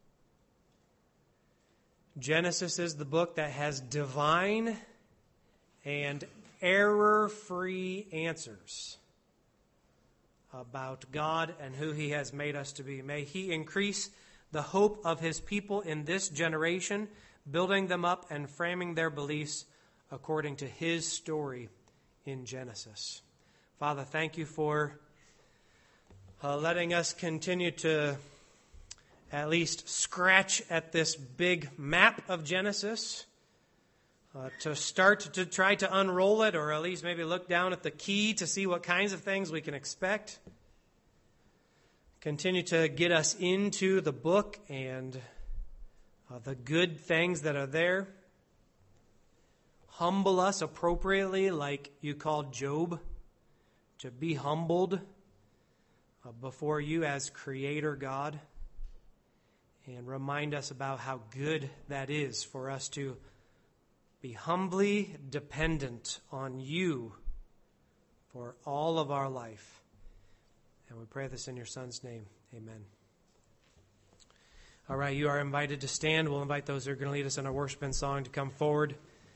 Genesis is the book that has divine and error-free answers about God and who He has made us to be. May He increase the hope of His people in this generation, building them up and framing their beliefs according to His story in Genesis. Father, thank You for letting us continue to at least scratch at this big map of Genesis, to start to try to unroll it, or at least maybe look down at the key to see what kinds of things we can expect. Continue to get us into the book and the good things that are there. Humble us appropriately, like You called Job to be humbled before You as Creator God. And remind us about how good that is for us to be humbly dependent on You for all of our life. And we pray this in Your Son's name. Amen. All right, you are invited to stand. We'll invite those who are going to lead us in our worship and song to come forward.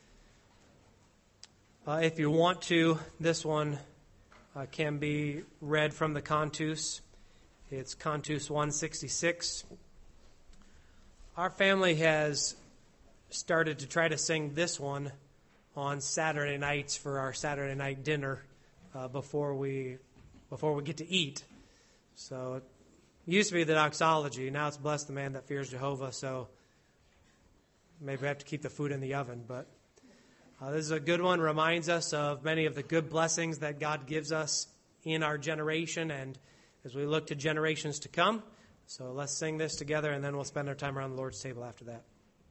If you want to, this one can be read from the Cantus. It's Cantus 166. Our family has started to try to sing this one on Saturday nights for our Saturday night dinner before we get to eat. So it used to be the doxology. Now it's Bless the Man That Fears Jehovah. So maybe we have to keep the food in the oven, but this is a good one. Reminds us of many of the good blessings that God gives us in our generation and as we look to generations to come. So let's sing this together, and then we'll spend our time around the Lord's table after that.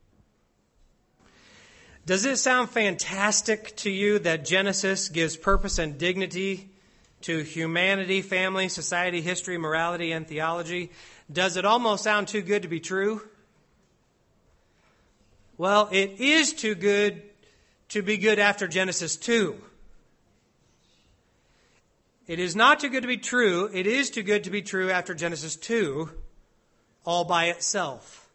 Does it sound fantastic to you that Genesis gives purpose and dignity to humanity, family, society, history, morality, and theology? Does it almost sound too good to be true? Well, it is too good to be good after Genesis 2. It is not too good to be true. It is too good to be true after Genesis 2, all by itself.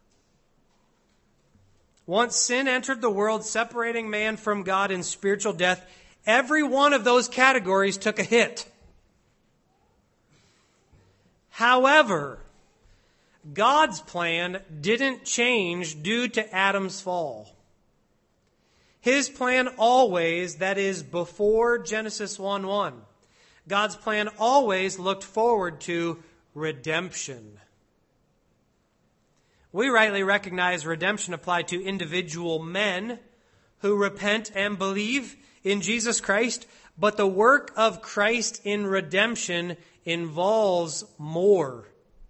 Once sin entered the world, separating man from God in spiritual death, every one of those categories took a hit. However, God's plan didn't change due to Adam's fall. His plan always, that is, before Genesis 1:1, God's plan always looked forward to redemption. We rightly recognize redemption applied to individual men who repent and believe in Jesus Christ, but the work of Christ in redemption involves more.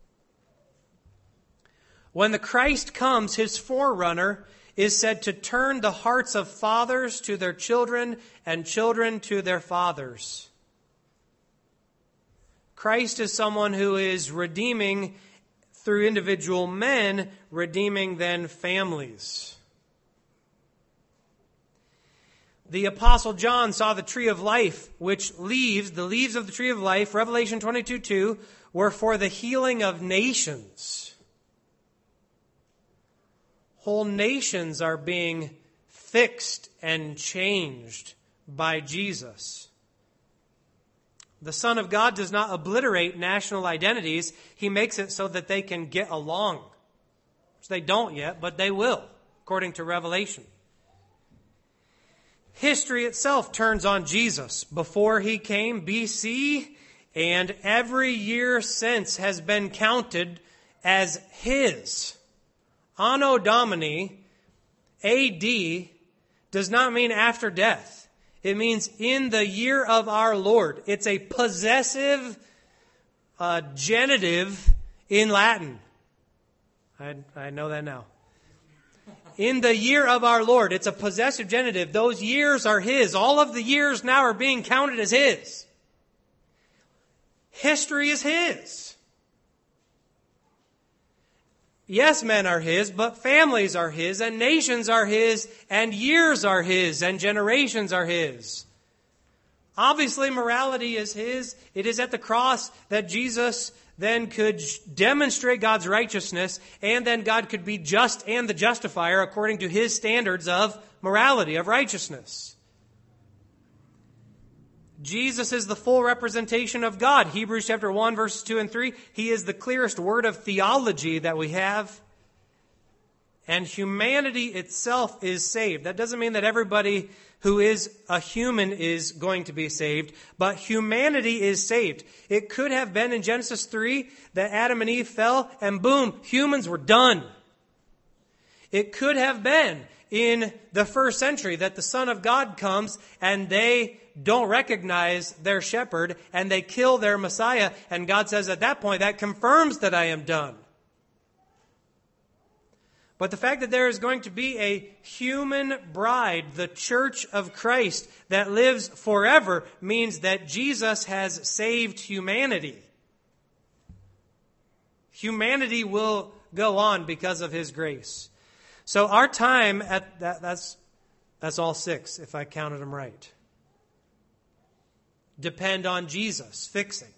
When the Christ comes, His forerunner is said to turn the hearts of fathers to their children and children to their fathers. Christ is someone who is redeeming through individual men, redeeming then families. The Apostle John saw the tree of life, which the leaves of the tree of life, Revelation 22:2, were for the healing of nations. Whole nations are being fixed and changed by Jesus. The Son of God does not obliterate national identities. He makes it so that they can get along. Which they don't yet, but they will, according to Revelation. History itself turns on Jesus. Before he came, BC, and every year since has been counted as his. Anno Domini, AD, does not mean after death. It means in the year of our Lord. It's a possessive genitive in Latin. I know that now. In the year of our Lord. It's a possessive genitive. Those years are his. All of the years now are being counted as his. History is his. Yes, men are his, but families are his, and nations are his, and years are his, and generations are his. Obviously, morality is his. It is at the cross that Jesus then could demonstrate God's righteousness, and then God could be just and the justifier according to his standards of morality, of righteousness. Jesus is the full representation of God. Hebrews chapter 1, verses 2 and 3. He is the clearest word of theology that we have. And humanity itself is saved. That doesn't mean that everybody who is a human is going to be saved, but humanity is saved. It could have been in Genesis 3 that Adam and Eve fell and boom, humans were done. It could have been in the first century that the Son of God comes and they don't recognize their shepherd and they kill their Messiah, and God says at that point, that confirms that I am done. But the fact that there is going to be a human bride, the church of Christ, that lives forever means that Jesus has saved humanity. Humanity will go on because of his grace. So our time at that's all 6, if I counted them right. Depend on Jesus fixing.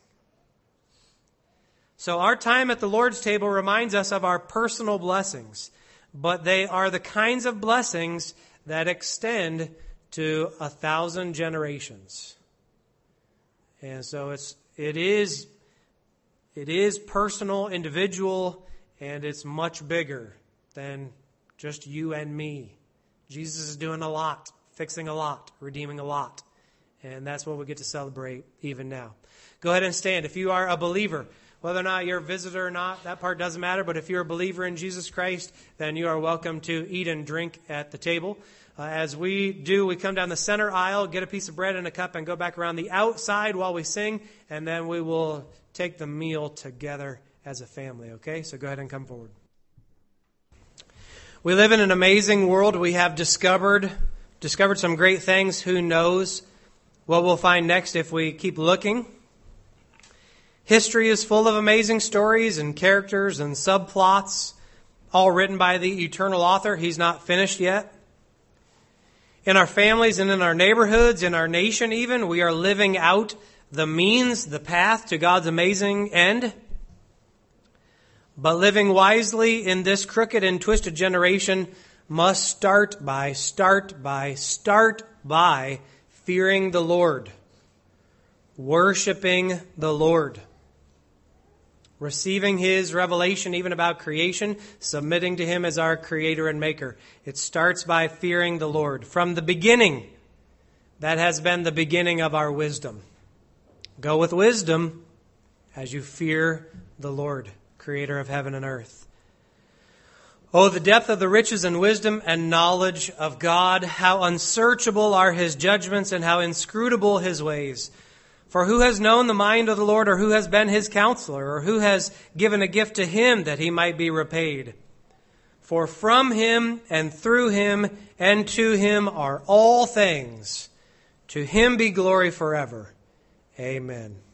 So our time at the Lord's table reminds us of our personal blessings, but they are the kinds of blessings that extend to 1,000 generations. And so it is personal, individual, and it's much bigger than just you and me. Jesus is doing a lot, fixing a lot, redeeming a lot. And that's what we get to celebrate even now. Go ahead and stand. If you are a believer, whether or not you're a visitor or not, that part doesn't matter. But if you're a believer in Jesus Christ, then you are welcome to eat and drink at the table. As we do, we come down the center aisle, get a piece of bread and a cup, and go back around the outside while we sing. And then we will take the meal together as a family, okay? So go ahead and come forward. We live in an amazing world. We have discovered some great things. Who knows what we'll find next if we keep looking. History is full of amazing stories and characters and subplots, all written by the eternal author. He's not finished yet. In our families and in our neighborhoods, in our nation even, we are living out the means, the path to God's amazing end. But living wisely in this crooked and twisted generation must start by fearing the Lord, worshiping the Lord, receiving his revelation even about creation, submitting to him as our creator and maker. It starts by fearing the Lord. From the beginning, that has been the beginning of our wisdom. Go with wisdom as you fear the Lord, creator of heaven and earth. Oh, the depth of the riches and wisdom and knowledge of God. How unsearchable are his judgments and how inscrutable his ways. For who has known the mind of the Lord, or who has been his counselor, or who has given a gift to him that he might be repaid? For from him and through him and to him are all things. To him be glory forever. Amen.